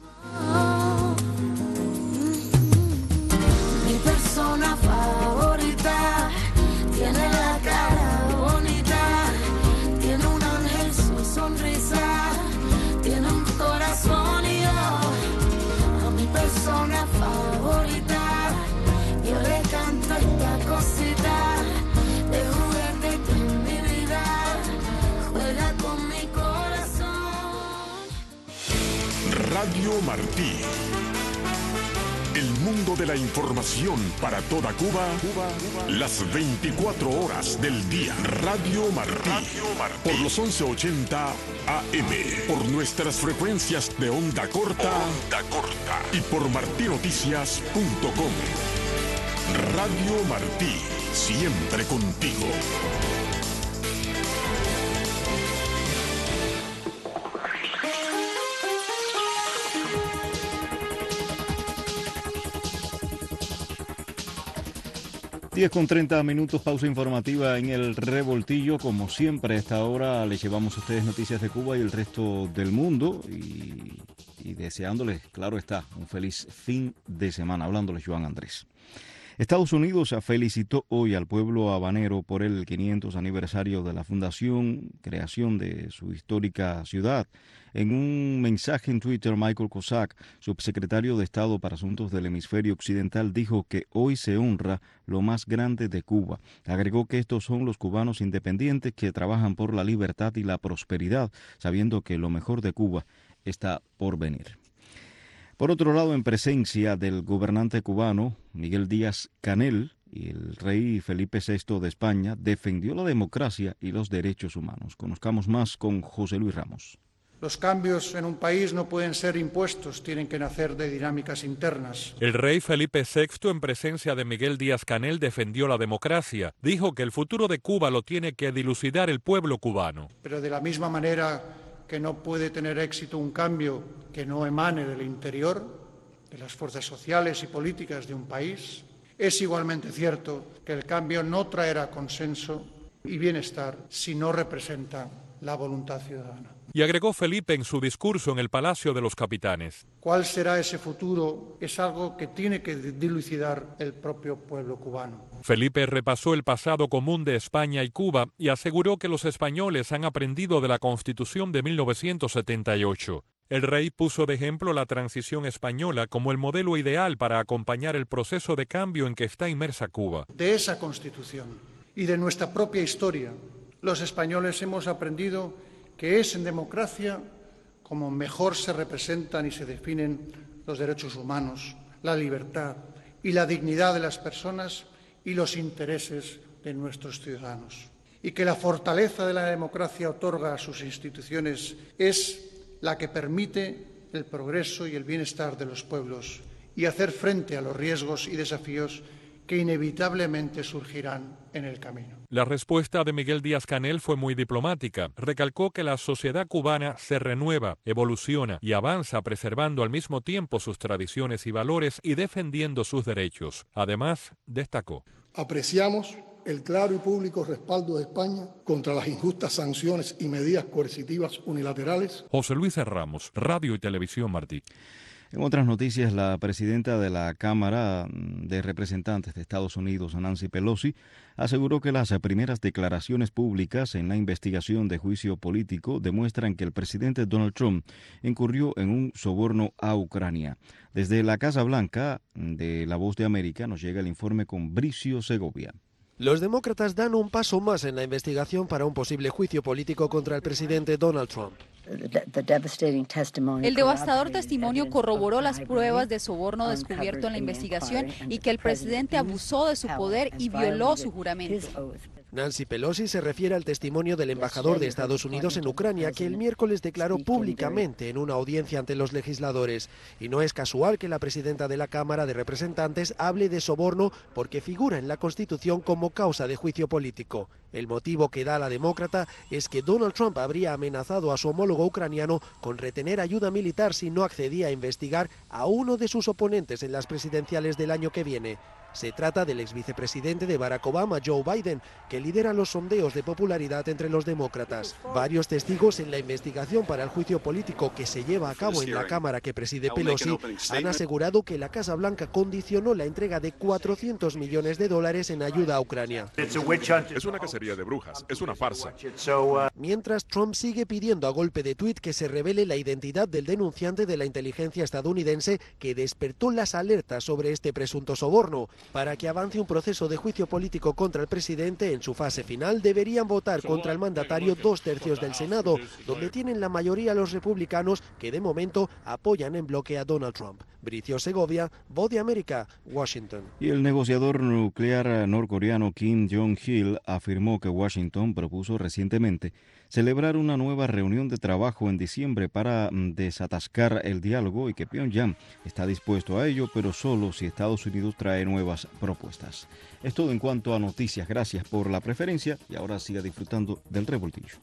S2: Favorita, tiene la cara bonita, tiene un ángel, su sonrisa, tiene un corazón y yo, a mi persona favorita, yo le canto esta cosita, de juguete en mi vida, juega con mi corazón.
S6: Radio Martí. El mundo de la información para toda Cuba, Cuba, Cuba. Las veinticuatro horas del día. Radio Martí. Radio Martí. Por los once ochenta A M. Por nuestras frecuencias de onda corta. Onda corta. Y por martinoticias punto com. Radio Martí. Siempre contigo.
S9: diez con treinta minutos, pausa informativa en el Revoltillo. Como siempre, a esta hora les llevamos a ustedes noticias de Cuba y el resto del mundo y, y deseándoles, claro está, un feliz fin de semana. Hablándoles Joan Andrés. Estados Unidos felicitó hoy al pueblo habanero por el quinientos aniversario de la fundación, creación de su histórica ciudad. En un mensaje en Twitter, Michael Cossack, subsecretario de Estado para Asuntos del Hemisferio Occidental, dijo que hoy se honra lo más grande de Cuba. Agregó que estos son los cubanos independientes que trabajan por la libertad y la prosperidad, sabiendo que lo mejor de Cuba está por venir. Por otro lado, en presencia del gobernante cubano, Miguel Díaz-Canel, y el rey Felipe sexto de España, defendió la democracia y los derechos humanos. Conozcamos más con José Luis Ramos.
S7: Los cambios en un país no pueden ser impuestos, tienen que nacer de dinámicas internas.
S10: El rey Felipe sexto, en presencia de Miguel Díaz-Canel, defendió la democracia. Dijo que el futuro de Cuba lo tiene que dilucidar el pueblo cubano.
S7: Pero de la misma manera que no puede tener éxito un cambio que no emane del interior, de las fuerzas sociales y políticas de un país, es igualmente cierto que el cambio no traerá consenso y bienestar si no representa la voluntad ciudadana.
S10: Y agregó Felipe en su discurso en el Palacio de los Capitanes.
S7: ¿Cuál será ese futuro? Es algo que tiene que dilucidar el propio pueblo cubano.
S10: Felipe repasó el pasado común de España y Cuba y aseguró que los españoles han aprendido de la Constitución de mil novecientos setenta y ocho. El rey puso de ejemplo la transición española como el modelo ideal para acompañar el proceso de cambio en que está inmersa Cuba.
S7: De esa Constitución y de nuestra propia historia, los españoles hemos aprendido que es en democracia como mejor se representan y se definen los derechos humanos, la libertad y la dignidad de las personas y los intereses de nuestros ciudadanos. Y que la fortaleza de la democracia otorga a sus instituciones es la que permite el progreso y el bienestar de los pueblos y hacer frente a los riesgos y desafíos que inevitablemente surgirán en el camino.
S10: La respuesta de Miguel Díaz-Canel fue muy diplomática. Recalcó que la sociedad cubana se renueva, evoluciona y avanza preservando al mismo tiempo sus tradiciones y valores y defendiendo sus derechos. Además, destacó:
S11: apreciamos el claro y público respaldo de España contra las injustas sanciones y medidas coercitivas unilaterales.
S10: José Luis Ramos, Radio y Televisión Martí.
S9: En otras noticias, la presidenta de la Cámara de Representantes de Estados Unidos, Nancy Pelosi, aseguró que las primeras declaraciones públicas en la investigación de juicio político demuestran que el presidente Donald Trump incurrió en un soborno a Ucrania. Desde la Casa Blanca de La Voz de América nos llega el informe con Bricio Segovia.
S12: Los demócratas dan un paso más en la investigación para un posible juicio político contra el presidente Donald Trump.
S13: El devastador testimonio corroboró las pruebas de soborno descubierto en la investigación y que el presidente abusó de su poder y violó su juramento.
S12: Nancy Pelosi se refiere al testimonio del embajador de Estados Unidos en Ucrania, que el miércoles declaró públicamente en una audiencia ante los legisladores. Y no es casual que la presidenta de la Cámara de Representantes hable de soborno porque figura en la Constitución como causa de juicio político. El motivo que da la demócrata es que Donald Trump habría amenazado a su homólogo ucraniano con retener ayuda militar si no accedía a investigar a uno de sus oponentes en las presidenciales del año que viene. Se trata del ex vicepresidente de Barack Obama, Joe Biden, que lidera los sondeos de popularidad entre los demócratas. Varios testigos en la investigación para el juicio político que se lleva a cabo en la Cámara que preside Pelosi han asegurado que la Casa Blanca condicionó la entrega de cuatrocientos millones de dólares en ayuda a Ucrania.
S6: Es una cacería de brujas, es una farsa.
S12: Mientras, Trump sigue pidiendo a golpe de tuit que se revele la identidad del denunciante de la inteligencia estadounidense que despertó las alertas sobre este presunto soborno. Para que avance un proceso de juicio político contra el presidente, en su fase final deberían votar contra el mandatario dos tercios del Senado, donde tienen la mayoría los republicanos que de momento apoyan en bloque a Donald Trump. Bricio Segovia, Voz de América, Washington.
S9: Y el negociador nuclear norcoreano Kim Jong-il afirmó que Washington propuso recientemente celebrar una nueva reunión de trabajo en diciembre para desatascar el diálogo y que Pyongyang está dispuesto a ello, pero solo si Estados Unidos trae nuevas propuestas. Es todo en cuanto a noticias. Gracias por la preferencia y ahora siga disfrutando del revoltillo.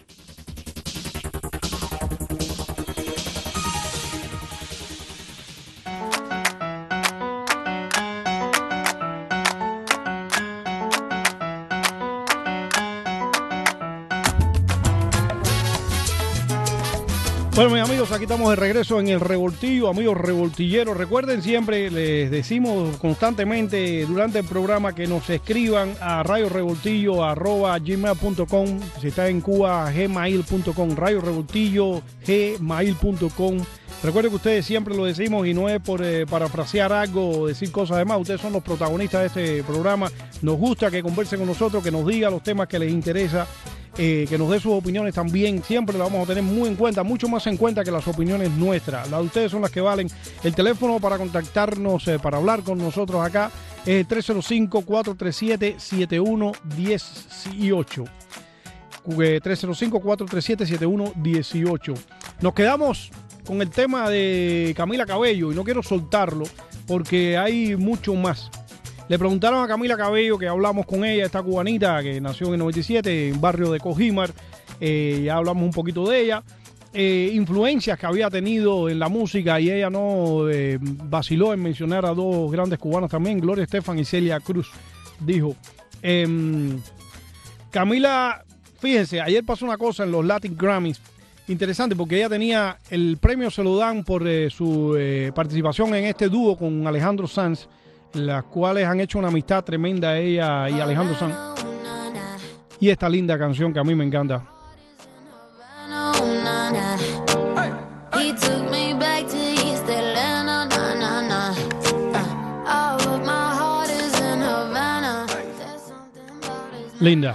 S3: Bueno, mis amigos, aquí estamos de regreso en el revoltillo, amigos revoltilleros. Recuerden siempre, les decimos constantemente durante el programa que nos escriban a radiorevoltillo arroba gmail punto com. Si está en Cuba, gmail punto com, radiorevoltillo gmail punto com. Recuerden que ustedes siempre lo decimos y no es por eh, parafrasear algo o decir cosas de más. Ustedes son los protagonistas de este programa. Nos gusta que conversen con nosotros, que nos digan los temas que les interesa. Eh, que nos dé sus opiniones también, siempre las vamos a tener muy en cuenta, mucho más en cuenta que las opiniones nuestras. Las de ustedes son las que valen. El teléfono para contactarnos, eh, para hablar con nosotros acá, es tres cero cinco, cuatro tres siete, siete uno uno ocho. tres cero cinco, cuatro tres siete, siete uno uno ocho. Nos quedamos con el tema de Camila Cabello y no quiero soltarlo porque hay mucho más. Le preguntaron a Camila Cabello, que hablamos con ella, esta cubanita que nació en el noventa y siete en el barrio de Cojimar. Eh, ya hablamos un poquito de ella. Eh, influencias que había tenido en la música y ella no eh, vaciló en mencionar a dos grandes cubanas también, Gloria Estefan y Celia Cruz. Dijo, eh, Camila, fíjense, ayer pasó una cosa en los Latin Grammys interesante porque ella tenía, el premio se lo dan por eh, su eh, participación en este dúo con Alejandro Sanz, las cuales han hecho una amistad tremenda ella y Alejandro Sanz. Y esta linda canción que a mí me encanta. Linda.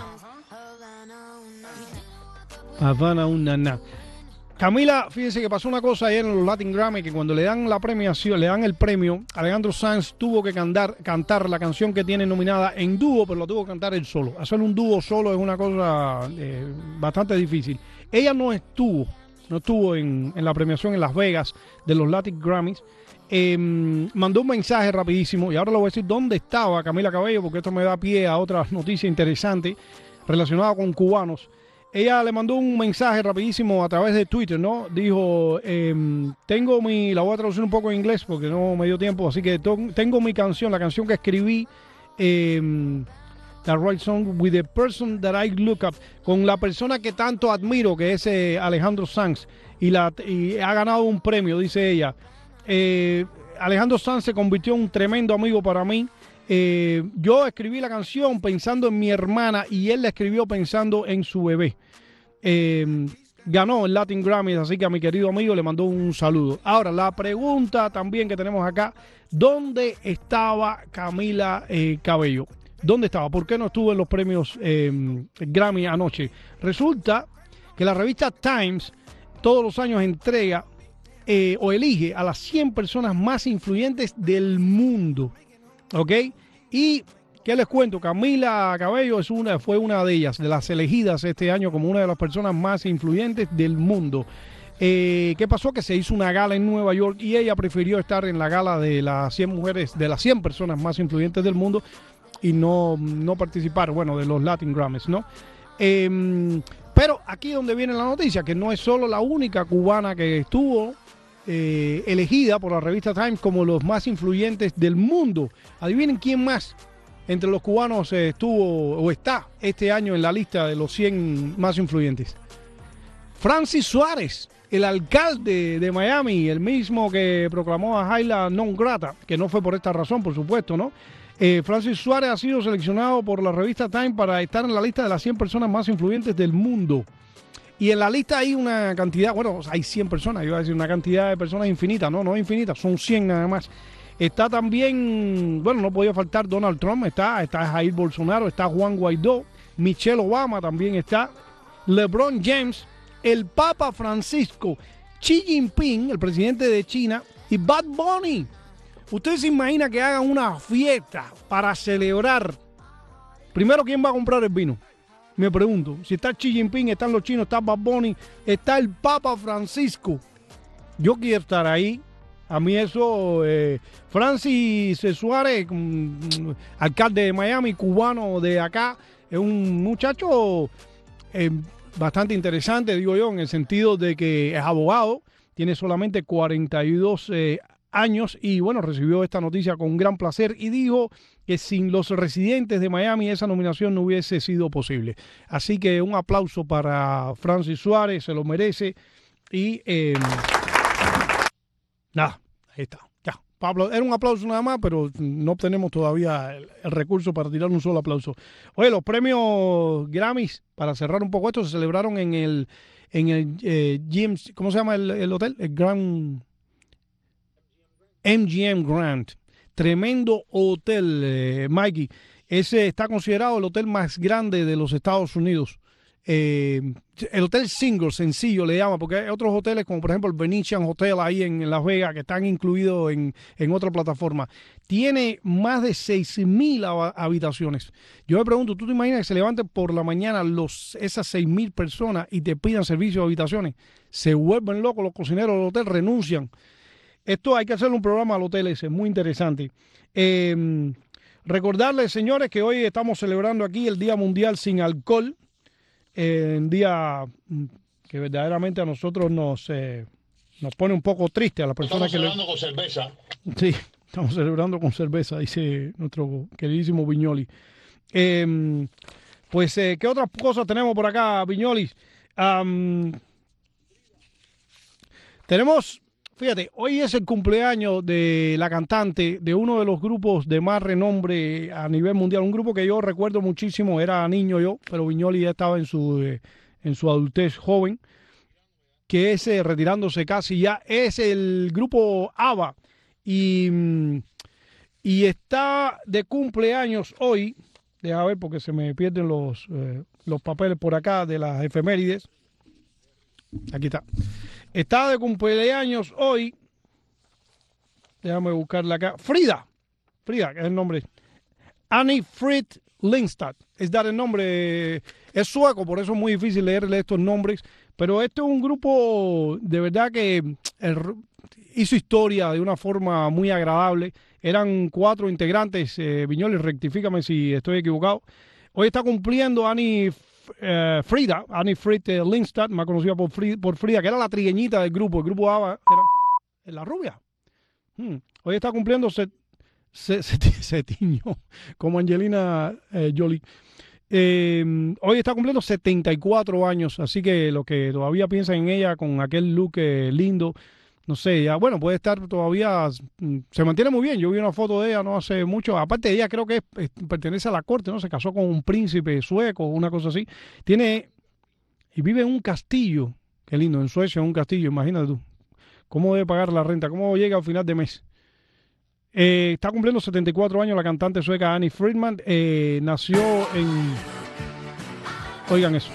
S3: Havana una na. Camila, fíjense que pasó una cosa ayer en los Latin Grammy, que cuando le dan la premiación, le dan el premio, Alejandro Sanz tuvo que cantar, cantar la canción que tiene nominada en dúo, pero lo tuvo que cantar él solo. Hacer un dúo solo es una cosa eh, bastante difícil. Ella no estuvo, no estuvo en, en la premiación en Las Vegas de los Latin Grammys. Eh, mandó un mensaje rapidísimo y ahora le voy a decir dónde estaba Camila Cabello, porque esto me da pie a otra noticia interesante relacionada con cubanos. Ella le mandó un mensaje rapidísimo a través de Twitter, ¿no? Dijo, eh, tengo mi, la voy a traducir un poco en inglés porque no me dio tiempo, así que to, tengo mi canción, la canción que escribí, eh, The Right Song with the Person That I Look Up, con la persona que tanto admiro, que es eh, Alejandro Sanz, y, la, y ha ganado un premio, dice ella. Eh, Alejandro Sanz se convirtió en un tremendo amigo para mí. Eh, yo escribí la canción pensando en mi hermana y él la escribió pensando en su bebé. Eh, ganó el Latin Grammy, así que a mi querido amigo le mandó un saludo. Ahora, la pregunta también que tenemos acá, ¿dónde estaba Camila eh, Cabello? ¿Dónde estaba? ¿Por qué no estuvo en los premios eh, Grammy anoche? Resulta que la revista Times todos los años entrega eh, o elige a las cien personas más influyentes del mundo. ¿Ok? Y, ¿qué les cuento? Camila Cabello es una, fue una de ellas, de las elegidas este año como una de las personas más influyentes del mundo. Eh, ¿Qué pasó? Que se hizo una gala en Nueva York y ella prefirió estar en la gala de las cien mujeres, de las cien personas más influyentes del mundo y no, no participar, bueno, de los Latin Grammys, ¿no? Eh, pero aquí es donde viene la noticia, que no es solo la única cubana que estuvo Eh, elegida por la revista Times como los más influyentes del mundo. Adivinen quién más entre los cubanos eh, estuvo o está este año en la lista de los cien más influyentes. Francis Suárez, el alcalde de Miami, el mismo que proclamó a Jaila non grata, que no fue por esta razón, por supuesto, ¿no? Eh, Francis Suárez ha sido seleccionado por la revista Times para estar en la lista de las cien personas más influyentes del mundo. Y en la lista hay una cantidad, bueno, hay cien personas, yo iba a decir una cantidad de personas infinita, no, no infinita, son cien nada más. Está también, bueno, no podía faltar Donald Trump, está, está Jair Bolsonaro, está Juan Guaidó, Michelle Obama también está, LeBron James, el Papa Francisco, Xi Jinping, el presidente de China, y Bad Bunny. ¿Usted se imagina que hagan una fiesta para celebrar? Primero, ¿quién va a comprar el vino? Me pregunto. Si está Xi Jinping, están los chinos, está Bad Bunny, está el Papa Francisco. Yo quiero estar ahí. A mí eso, eh, Francis Suárez, mm, alcalde de Miami, cubano de acá, es un muchacho eh, bastante interesante, digo yo, en el sentido de que es abogado, tiene solamente cuarenta y dos eh, años y bueno, recibió esta noticia con gran placer y dijo que sin los residentes de Miami esa nominación no hubiese sido posible. Así que un aplauso para Francis Suárez, se lo merece y... Eh, Nada, ahí está. Ya, Pablo, era un aplauso nada más, pero no obtenemos todavía el, el recurso para tirar un solo aplauso. Oye, los premios Grammys, para cerrar un poco esto, se celebraron en el en el eh, G M C, ¿cómo se llama el, el hotel? El Grand M G M Grand. Tremendo hotel, eh, Mikey. Ese está considerado el hotel más grande de los Estados Unidos. Eh, el hotel single, sencillo le llama, porque hay otros hoteles como por ejemplo el Venetian Hotel ahí en Las Vegas que están incluidos en, en otra plataforma. Tiene más de seis mil habitaciones. Yo me pregunto, ¿tú te imaginas que se levanten por la mañana los, esas seis mil personas y te pidan servicio de habitaciones? Se vuelven locos los cocineros del hotel, renuncian. Esto hay que hacerle un programa al hotel ese, muy interesante. Eh, recordarles, señores, que hoy estamos celebrando aquí el Día Mundial Sin Alcohol. Eh, un día que verdaderamente a nosotros nos, eh, nos pone un poco triste a las personas que... Estamos celebrando le... con cerveza. Sí, estamos celebrando con cerveza, dice nuestro queridísimo Viñoli. Eh, pues, eh, ¿qué otras cosas tenemos por acá, Viñoli? Um, tenemos... Fíjate, hoy es el cumpleaños de la cantante de uno de los grupos de más renombre a nivel mundial. Un grupo que yo recuerdo muchísimo, era niño yo, pero Viñoli ya estaba en su, eh, en su adultez joven, que es eh, retirándose casi ya. Es el grupo ABBA y, y está de cumpleaños hoy. Deja ver porque se me pierden los, eh, los papeles por acá de las efemérides. Aquí está. Está de cumpleaños hoy. Déjame buscarla acá. Frida. Frida, que es el nombre. Annie Frid Lindstad. Es dar el nombre. Es sueco, por eso es muy difícil leerle estos nombres. Pero este es un grupo de verdad que el, hizo historia de una forma muy agradable. Eran cuatro integrantes. Eh, Viñoli, rectifícame si estoy equivocado. Hoy está cumpliendo Annie Uh, Frida, Annie Frid uh, Lindstad, más conocida por Frida, por Frida, que era la trigueñita del grupo. El grupo ABBA era la rubia. Hmm. Hoy está cumpliendo se, se, se, se tiñó como Angelina eh, Jolie. Eh, hoy está cumpliendo setenta y cuatro años, así que los que todavía piensan en ella con aquel look eh, lindo, no sé, ya bueno, puede estar todavía, se mantiene muy bien. Yo vi una foto de ella no hace mucho, aparte de ella creo que es, es, pertenece a la corte, ¿no? Se casó con un príncipe sueco, una cosa así. Tiene, y vive en un castillo, qué lindo, en Suecia, en un castillo, imagínate tú. ¿Cómo debe pagar la renta? ¿Cómo llega al final de mes? Eh, está cumpliendo setenta y cuatro años la cantante sueca Annie Friedman, eh, nació en, oigan eso.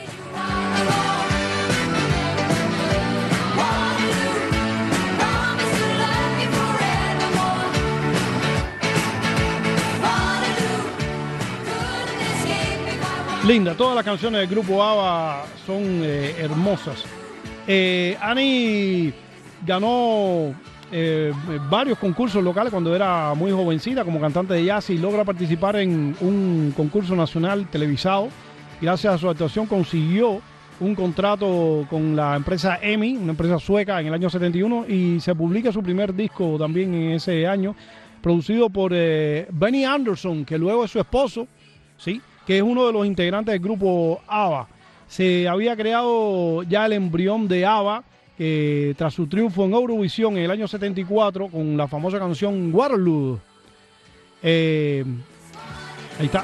S3: Linda, todas las canciones del grupo ABBA son eh, hermosas. Eh, Annie ganó eh, varios concursos locales cuando era muy jovencita como cantante de jazz y logra participar en un concurso nacional televisado. Gracias a su actuación consiguió un contrato con la empresa EMI, una empresa sueca, en el año setenta y uno y se publica su primer disco también en ese año, producido por eh, Benny Andersson, que luego es su esposo, ¿sí?, que es uno de los integrantes del grupo ABBA. Se había creado ya el embrión de ABBA eh, tras su triunfo en Eurovisión en el año setenta y cuatro con la famosa canción Waterloo. Eh, ahí está.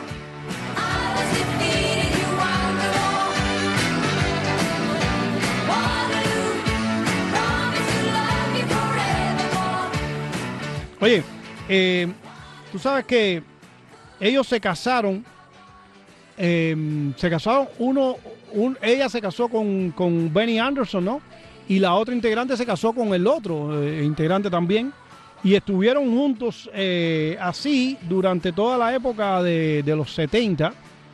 S3: Oye, eh, tú sabes que ellos se casaron, eh, se casaron, uno, un, ella se casó con, con Benny Anderson, ¿no? Y la otra integrante se casó con el otro eh, integrante también. Y estuvieron juntos eh, así durante toda la época de, de los setenta.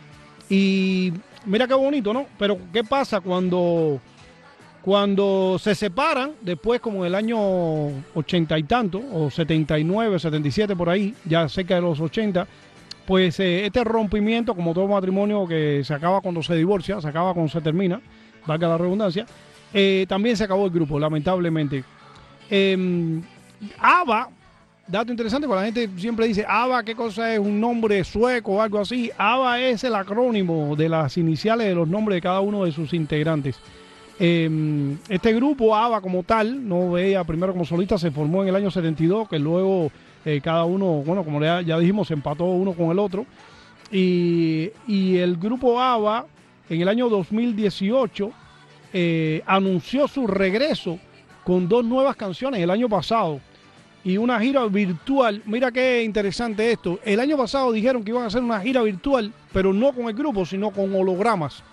S3: Y mira qué bonito, ¿no? Pero ¿qué pasa cuando, cuando se separan? Después, como en el año ochenta y tanto, o setenta y nueve, setenta y siete por ahí, ya cerca de los ochenta, pues eh, este rompimiento, como todo matrimonio que se acaba cuando se divorcia, se acaba cuando se termina, valga la redundancia, eh, también se acabó el grupo, lamentablemente. Eh, ABBA, dato interesante, porque la gente siempre dice, ABBA, ¿qué cosa es? ¿Un nombre sueco o algo así? ABBA es el acrónimo de las iniciales de los nombres de cada uno de sus integrantes. Eh, este grupo, ABBA como tal, no ella primero como solista, se formó en el año setenta y dos, que luego eh, cada uno, bueno, como ya, ya dijimos, se empató uno con el otro. Y, y el grupo ABBA, en el año dos mil dieciocho, eh, anunció su regreso con dos nuevas canciones el año pasado y una gira virtual. Mira qué interesante esto. El año pasado dijeron que iban a hacer una gira virtual, pero no con el grupo, sino con hologramas.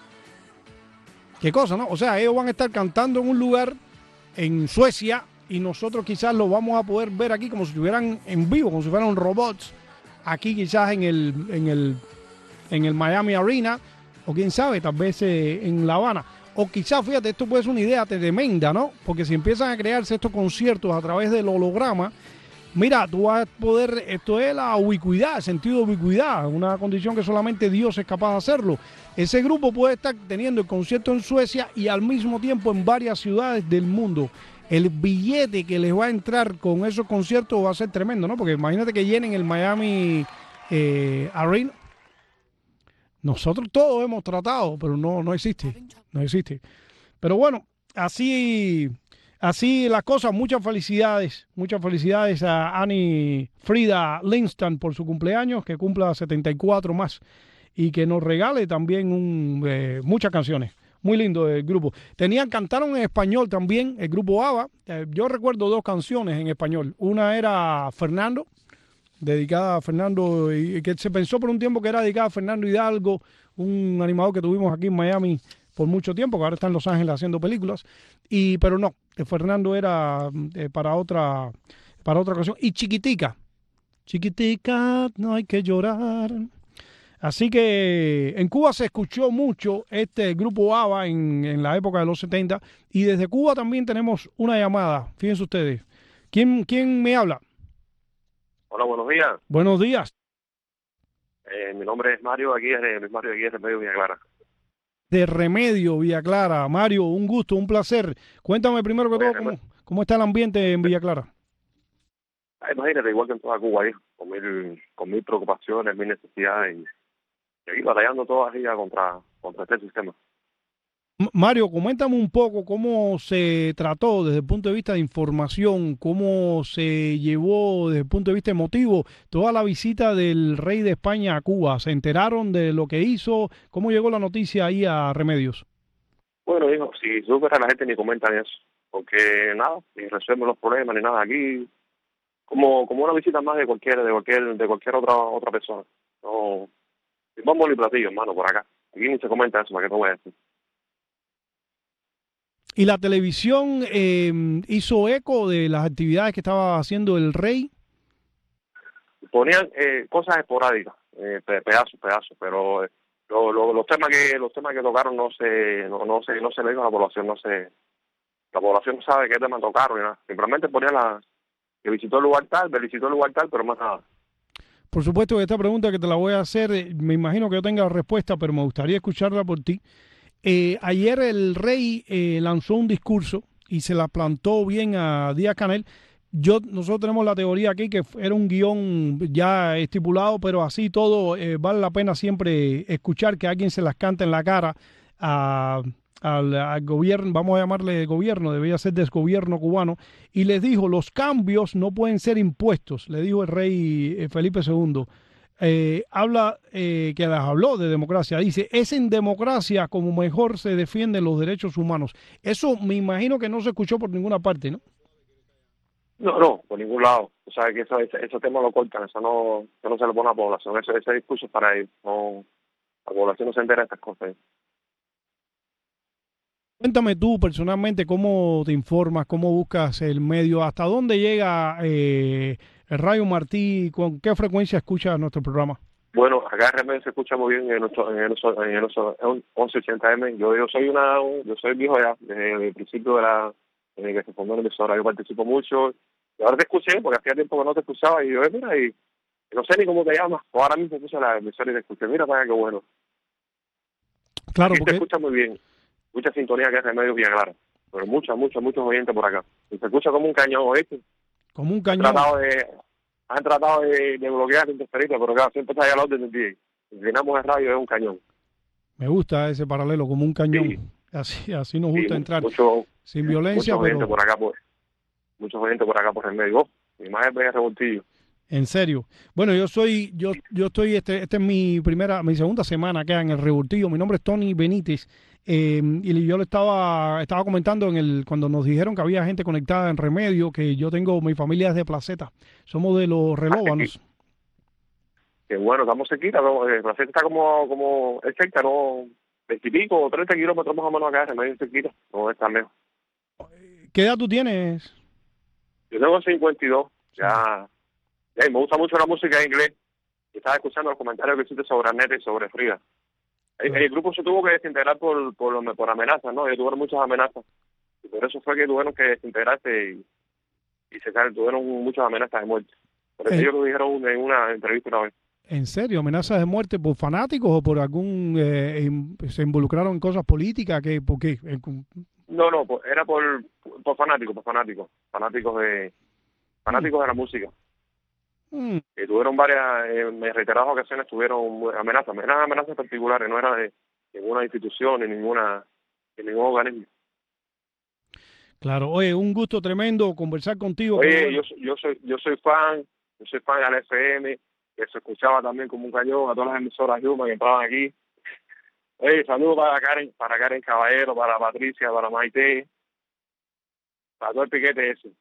S3: Qué cosa, ¿no? O sea, ellos van a estar cantando en un lugar en Suecia y nosotros quizás lo vamos a poder ver aquí como si estuvieran en vivo, como si fueran robots, aquí quizás en el, en el, en el Miami Arena, o quién sabe, tal vez eh, en La Habana. O quizás, fíjate, esto puede ser una idea tremenda, ¿no? Porque si empiezan a crearse estos conciertos a través del holograma, mira, tú vas a poder, esto es la ubicuidad, el sentido de ubicuidad, una condición que solamente Dios es capaz de hacerlo. Ese grupo puede estar teniendo el concierto en Suecia y al mismo tiempo en varias ciudades del mundo. El billete que les va a entrar con esos conciertos va a ser tremendo, ¿no? Porque imagínate que llenen el Miami eh, Arena. Nosotros todos hemos tratado, pero no, no existe, no existe. Pero bueno, así, así las cosas. Muchas felicidades, muchas felicidades a Annie Frida Linston por su cumpleaños, que cumpla setenta y cuatro más y que nos regale también un, eh, muchas canciones. Muy lindo el grupo. Tenían, cantaron en español también, el grupo ABBA. Eh, yo recuerdo dos canciones en español. Una era Fernando, dedicada a Fernando, y que se pensó por un tiempo que era dedicada a Fernando Hidalgo, un animador que tuvimos aquí en Miami por mucho tiempo, que ahora está en Los Ángeles haciendo películas, y pero no, Fernando era eh, para otra para otra ocasión. Y Chiquitica, Chiquitica, no hay que llorar. Así que en Cuba se escuchó mucho este grupo ABBA en, en la época de los setenta, y desde Cuba también tenemos una llamada. Fíjense ustedes. ¿Quién, quién me habla?
S14: Hola, buenos días.
S3: Buenos días.
S14: Eh, mi nombre es Mario, aquí es de, Mario aquí es de Remedio Villa Clara.
S3: De Remedio Villa Clara. Mario, un gusto, un placer. Cuéntame primero que todo cómo, cómo está el ambiente en Villa Clara.
S14: Ah, imagínate, igual que en toda Cuba, ahí, con mil, con mil preocupaciones, mil necesidades, y, y aquí batallando todas ellas contra, contra este sistema.
S3: Mario, coméntame un poco cómo se trató desde el punto de vista de información, cómo se llevó desde el punto de vista emotivo toda la visita del rey de España a Cuba. ¿Se enteraron de lo que hizo? ¿Cómo llegó la noticia ahí a Remedios?
S14: Bueno, hijo, si supera la gente ni comenta eso, porque nada, ni resuelven los problemas ni nada aquí, como como una visita más de cualquier de cualquier de cualquier otra otra persona. No, vamos ni platillo, hermano, por acá. Aquí ni se comenta eso, ¿para qué te voy a decir?
S3: ¿Y la televisión eh, hizo eco de las actividades que estaba haciendo el rey?
S14: Ponían eh, cosas esporádicas, eh, pedazos, pedazos, pero eh, lo, lo, los temas que los temas que tocaron no se no, no se no se le dijo a la población, no se la población no sabe qué temas tocaron ni nada. Simplemente ponían la que visitó el lugar tal, visitó el lugar tal, pero más nada.
S3: Por supuesto que esta pregunta que te la voy a hacer, me imagino que yo tenga la respuesta, pero me gustaría escucharla por ti. Eh, ayer el rey eh, lanzó un discurso y se la plantó bien a Díaz-Canel. Yo, nosotros tenemos la teoría aquí que era un guión ya estipulado, pero así todo eh, vale la pena siempre escuchar que alguien se las canta en la cara a, al, al gobierno, vamos a llamarle gobierno, debería ser desgobierno cubano, y les dijo, los cambios no pueden ser impuestos, le dijo el rey eh, Felipe segundo. Eh, habla eh, que las habló de democracia, dice, es en democracia como mejor se defienden los derechos humanos. Eso me imagino que no se escuchó por ninguna parte, ¿no?
S14: No, no, por ningún lado. O sea, que eso, ese, esos temas lo cortan, eso no, eso no se lo pone a la población. Ese, ese discurso es para ellos. No, la población no se entera de estas cosas.
S3: Cuéntame tú personalmente cómo te informas, cómo buscas el medio, hasta dónde llega eh, el Radio Martí, con qué frecuencia escuchas nuestro programa.
S14: Bueno, acá realmente se escucha muy bien en nuestro, en nuestro, en nuestro once ochenta M. Yo, yo soy una, un, yo soy viejo ya, desde el principio de la, en el que se fundó la emisora. Yo participo mucho. Y ahora te escuché, porque hacía tiempo que no te escuchaba, y yo, eh, mira, y, y no sé ni cómo te llamas. O ahora mismo puse la emisora y te escuché. Mira, para qué bueno.
S3: Claro,
S14: Aquí
S3: porque...
S14: se escucha muy bien. Mucha sintonía que es Remedios Villagrán. Pero muchos, muchos, muchos oyentes por acá. Y se escucha como un cañón, ¿oíste?
S3: Como un cañón.
S14: Han tratado de, han tratado de, de bloquear la interferencia, pero claro, siempre está ahí al orden del día. El Dinamo de radio es un cañón.
S3: Me gusta ese paralelo, como un cañón.
S14: Sí.
S3: Así, así nos gusta
S14: Sí,
S3: entrar.
S14: Mucho,
S3: sin violencia,
S14: muchos
S3: pero...
S14: oyentes por acá, por, muchos oyentes por acá por el medio. Oh, mi madre pega revoltillo.
S3: En serio. Bueno, yo soy, yo, yo estoy, este, esta es mi primera, mi segunda semana acá en el Revoltillo. Mi nombre es Tony Benítez. Eh, y yo le estaba, estaba comentando en el, cuando nos dijeron que había gente conectada en Remedio, que yo tengo, mi familia es de Placeta. Somos de los Relóbanos.
S14: Que bueno, estamos cerquita, ¿no? Eh, Placeta está como, como, es cerca, ¿no? Veintipico o treinta kilómetros más o menos acá, Remedio cerquita, no es tan lejos.
S3: ¿Qué edad tú tienes?
S14: Yo tengo cincuenta y dos, ya. Hey, me gusta mucho la música en inglés. Y estaba escuchando los comentarios que hiciste sobre Arnett y sobre Frida. El, el grupo se tuvo que desintegrar por, por, por amenazas, ¿no? Ellos tuvieron muchas amenazas. Y por eso fue que tuvieron que desintegrarse y, y se tuvieron muchas amenazas de muerte. Por eso
S3: Eh.
S14: ellos lo dijeron en una entrevista una vez.
S3: ¿En serio? ¿Amenazas de muerte por fanáticos o por algún... Eh, in- se involucraron en cosas políticas? ¿Qué, ¿Por qué? Eh, con-
S14: No, no, por- era por, por fanáticos, por fanáticos. Fanáticos de, fanáticos de la música.
S3: Mm.
S14: Que tuvieron varias, eh, en reiteradas ocasiones tuvieron amenazas, eran amenazas particulares, no era de ninguna institución ni ninguna, ni ningún organismo.
S3: Claro. Oye, un gusto tremendo conversar contigo.
S14: Oye,
S3: Qué bueno.
S14: yo, soy- yo soy, yo soy fan, yo soy fan de la F M, que se escuchaba también como un cañón a todas las emisoras Human que entraban aquí. Oye, saludos para Karen, para Karen Caballero, para Patricia, para Maite, para todo el piquete ese.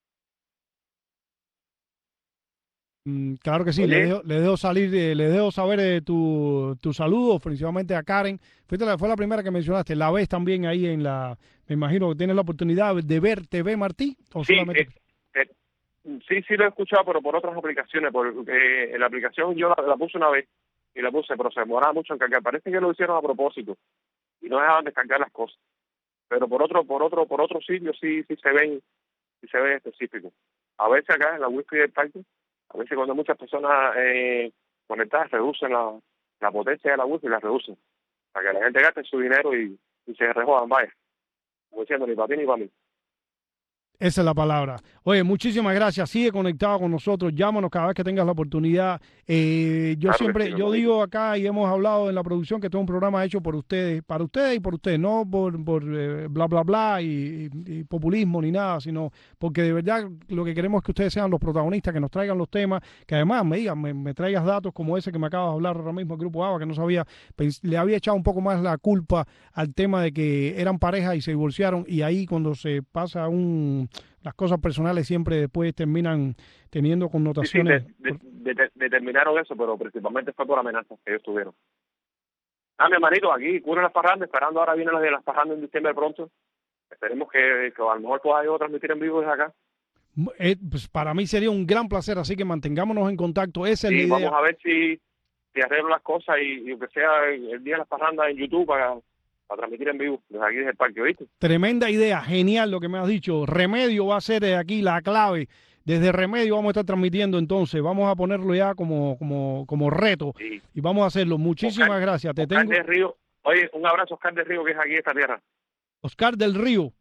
S3: Mm, Claro que sí,
S14: Oye.
S3: le dejo, le dejo salir, eh, le dejo saber eh, tu, tu saludo, principalmente a Karen. Fuiste la, fue la primera que mencionaste, la ves también ahí en la, me imagino que tienes la oportunidad de ver T V Martí o
S14: Sí,
S3: solamente...
S14: eh, eh, sí, sí lo he escuchado, pero por otras aplicaciones, porque eh, en la aplicación yo la, la puse una vez y la puse, pero se demoraba mucho en cargar. Parece que lo hicieron a propósito y no dejaban descargar las cosas. Pero por otro, por otro, por otro sitio sí, sí se ven, sí se ven específicos. A veces acá en la Whisky del Parque, a veces cuando muchas personas eh, conectadas reducen la, la potencia de la Whisky y la reducen, para que la gente gaste su dinero y, y se rejodan, vaya. Como diciendo, ni para ti ni para mí.
S3: Esa es la palabra. Oye, muchísimas gracias. Sigue conectado con nosotros. Llámanos cada vez que tengas la oportunidad. Eh, yo
S14: Claro que
S3: siempre,
S14: sí, mi
S3: yo
S14: hermanito.
S3: digo acá y hemos hablado en la producción que este es un programa hecho por ustedes, para ustedes y por ustedes, no por, por eh, bla, bla, bla y, y- y populismo ni nada, sino porque de verdad lo que queremos es que ustedes sean los protagonistas, que nos traigan los temas, que además me digan, me, me traigas datos como ese que me acabas de hablar ahora mismo, el Grupo A B A, que no sabía, pens- le había echado un poco más la culpa al tema de que eran pareja y se divorciaron y ahí cuando se pasa un... Las cosas personales siempre después terminan teniendo
S14: Sí, sí,
S3: connotaciones.
S14: de- de- de- determinaron eso, pero principalmente fue por amenazas que ellos tuvieron. Ah, mi hermanito, aquí cubre las parrandas, esperando ahora vienen las de las parrandas en diciembre pronto. Esperemos que, que a lo mejor pueda yo transmitir en vivo desde acá.
S3: Eh, pues para mí sería un gran placer, así que mantengámonos en contacto. Esa es
S14: Y
S3: la idea.
S14: vamos a ver si, si arreglo las cosas y, y aunque sea el, el día de las parrandas en YouTube para, para transmitir en vivo desde aquí desde el parque, ¿viste?
S3: Tremenda idea, genial lo que me has dicho. Remedio va a ser eh, aquí la clave. Desde Remedio vamos a estar transmitiendo entonces. Vamos a ponerlo ya como, como, como reto
S14: Sí.
S3: y vamos a hacerlo. Muchísimas
S14: Oscar-
S3: gracias. Te
S14: Oscar
S3: tengo
S14: del Río. Oye, un abrazo a Oscar del Río, que es aquí esta tierra.
S3: Oscar del Río,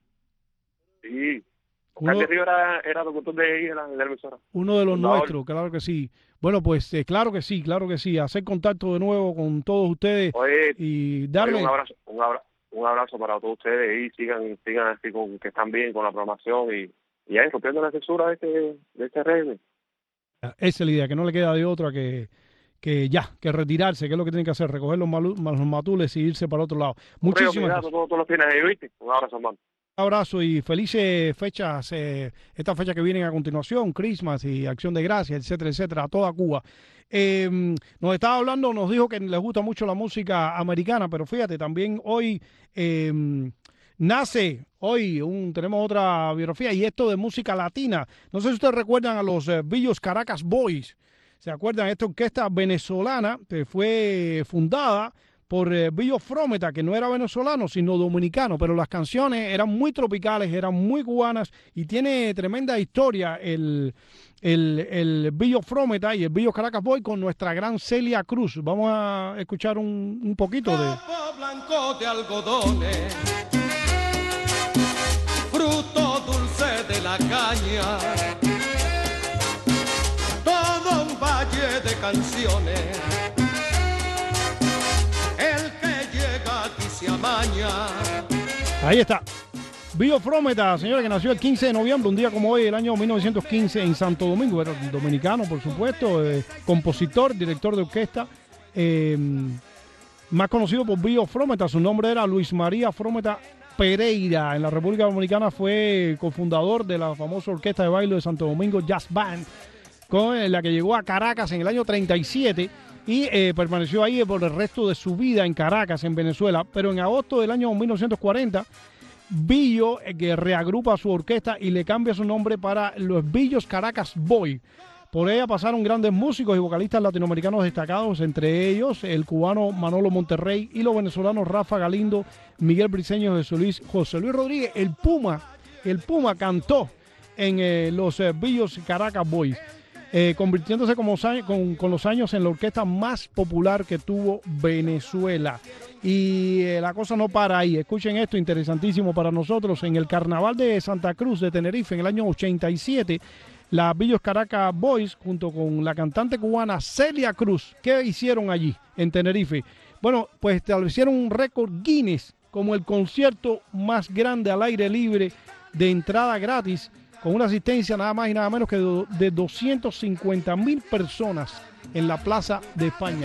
S14: Sí. Oscar
S3: uno,
S14: del Río era, era locutor de ahí de la, de la emisora.
S3: uno de los
S14: Fundador.
S3: nuestros, claro que sí. Bueno, pues eh, claro que sí, claro que sí. Hacer contacto de nuevo con todos ustedes
S14: Oye,
S3: y
S14: oye,
S3: darle...
S14: un abrazo, un abrazo, un abrazo para todos ustedes y sigan, sigan así con que están bien con la programación y, y ahí rompiendo la censura de este, de este régimen.
S3: Esa es la idea, que no le queda de otra que, que ya, que retirarse, que es lo que tienen que hacer, recoger los, malu- los matules y irse para otro lado.
S14: Muchísimas
S3: Muchísimas
S14: gracias.
S3: gracias.
S14: Todos, todos los fines ahí, ¿viste? Un abrazo, hermano.
S3: abrazo y felices fechas, eh, estas fechas que vienen a continuación, Christmas y Acción de Gracias, etcétera, etcétera, a toda Cuba. Eh, nos estaba hablando, nos dijo que les gusta mucho la música americana, pero fíjate, también hoy eh, nace, hoy un, tenemos otra biografía, y esto de música latina. No sé si ustedes recuerdan a los eh, Billos Caracas Boys. ¿Se acuerdan? Esta orquesta venezolana que fue fundada por eh, Billo Frometa, que no era venezolano, sino dominicano, pero las canciones eran muy tropicales, eran muy cubanas, y tiene tremenda historia el, el, el Billo Frometa y el Billo Caracas Boy con nuestra gran Celia Cruz. Vamos a escuchar un, un poquito de...
S1: Campo blanco de algodones, fruto dulce de la caña, todo un valle de canciones.
S3: Ahí está. Billo Frometa, señora, que nació el quince de noviembre, un día como hoy, el año mil novecientos quince, en Santo Domingo. Era dominicano, por supuesto, eh, compositor, director de orquesta, eh, más conocido por Billo Frometa. Su nombre era Luis María Frometa Pereira. En la República Dominicana fue cofundador de la famosa orquesta de baile de Santo Domingo Jazz Band, con la que llegó a Caracas en el año treinta y siete. Y eh, permaneció ahí por el resto de su vida en Caracas, en Venezuela. Pero en agosto del año mil novecientos cuarenta, Billo eh, que reagrupa su orquesta y le cambia su nombre para los Billos Caracas Boy. Por ella pasaron grandes músicos y vocalistas latinoamericanos destacados, entre ellos el cubano Manolo Monterrey y los venezolanos Rafa Galindo, Miguel Briceño, José Luis, José Luis Rodríguez. El Puma, el Puma cantó en eh, los eh, Billos Caracas Boys. Eh, convirtiéndose como, con, con los años en la orquesta más popular que tuvo Venezuela. Y eh, la cosa no para ahí. Escuchen esto, interesantísimo para nosotros. En el Carnaval de Santa Cruz de Tenerife, en el año ochenta y siete, las Billos Caracas Boys, junto con la cantante cubana Celia Cruz, ¿qué hicieron allí en Tenerife? Bueno, pues establecieron un récord Guinness como el concierto más grande al aire libre de entrada gratis, con una asistencia nada más y nada menos que de doscientas cincuenta mil personas en la Plaza de España.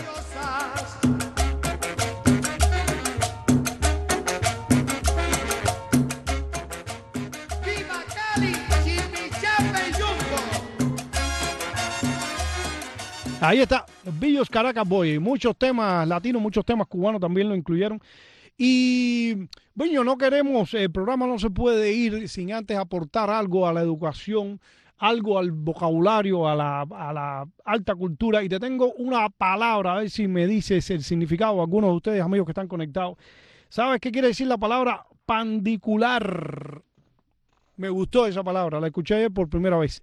S3: Ahí está, Billos Caracas Boy. Muchos temas latinos, muchos temas cubanos también lo incluyeron. Y bueno, no queremos, el programa no se puede ir sin antes aportar algo a la educación, algo al vocabulario, a la, a la alta cultura. Y te tengo una palabra, a ver si me dices el significado, algunos de ustedes, amigos que están conectados. ¿Sabes qué quiere decir la palabra pandicular? Me gustó esa palabra, la escuché por primera vez.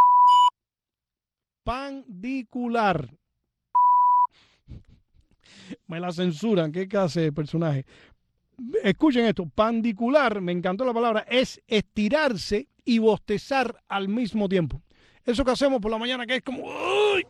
S3: Pandicular. Me la censuran, qué clase de personaje. Escuchen esto, pandicular, me encantó la palabra, es estirarse y bostezar al mismo tiempo. Eso que hacemos por la mañana, que es como... ¡ay!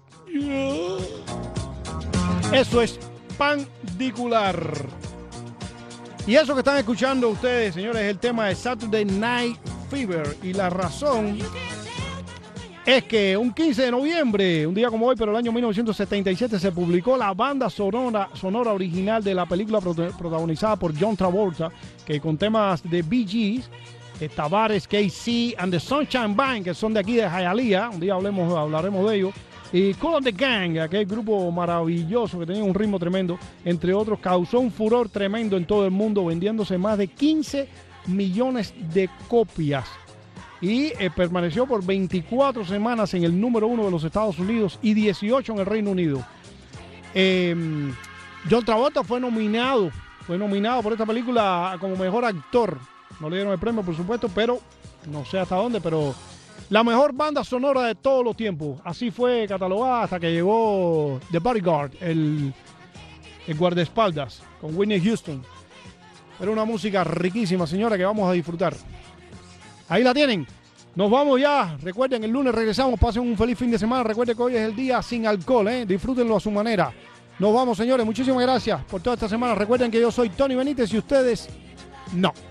S3: Eso es pandicular. Y eso que están escuchando ustedes, señores, es el tema de Saturday Night Fever. Y la razón es que un quince de noviembre, un día como hoy, pero el año mil novecientos setenta y siete, se publicó la banda sonora, sonora original de la película protagonizada por John Travolta, que con temas de Bee Gees, eh, Tavares, K C and the Sunshine Band, que son de aquí de Hialeah, un día hablemos, hablaremos de ellos, y Kool and the Gang, aquel grupo maravilloso que tenía un ritmo tremendo, entre otros, causó un furor tremendo en todo el mundo, vendiéndose más de quince millones de copias. Y eh, permaneció por veinticuatro semanas en el número uno de los Estados Unidos y dieciocho en el Reino Unido. Eh, John Travolta fue nominado, fue nominado por esta película como mejor actor. No le dieron el premio, por supuesto, pero no sé hasta dónde, pero la mejor banda sonora de todos los tiempos. Así fue catalogada hasta que llegó The Bodyguard, el, el guardaespaldas, con Whitney Houston. Era una música riquísima, señora, que vamos a disfrutar. Ahí la tienen. Nos vamos ya. Recuerden, el lunes regresamos. Pasen un feliz fin de semana. Recuerden que hoy es el día sin alcohol, ¿eh? Disfrútenlo a su manera. Nos vamos, señores. Muchísimas gracias por toda esta semana. Recuerden que yo soy Tony Benítez y ustedes no.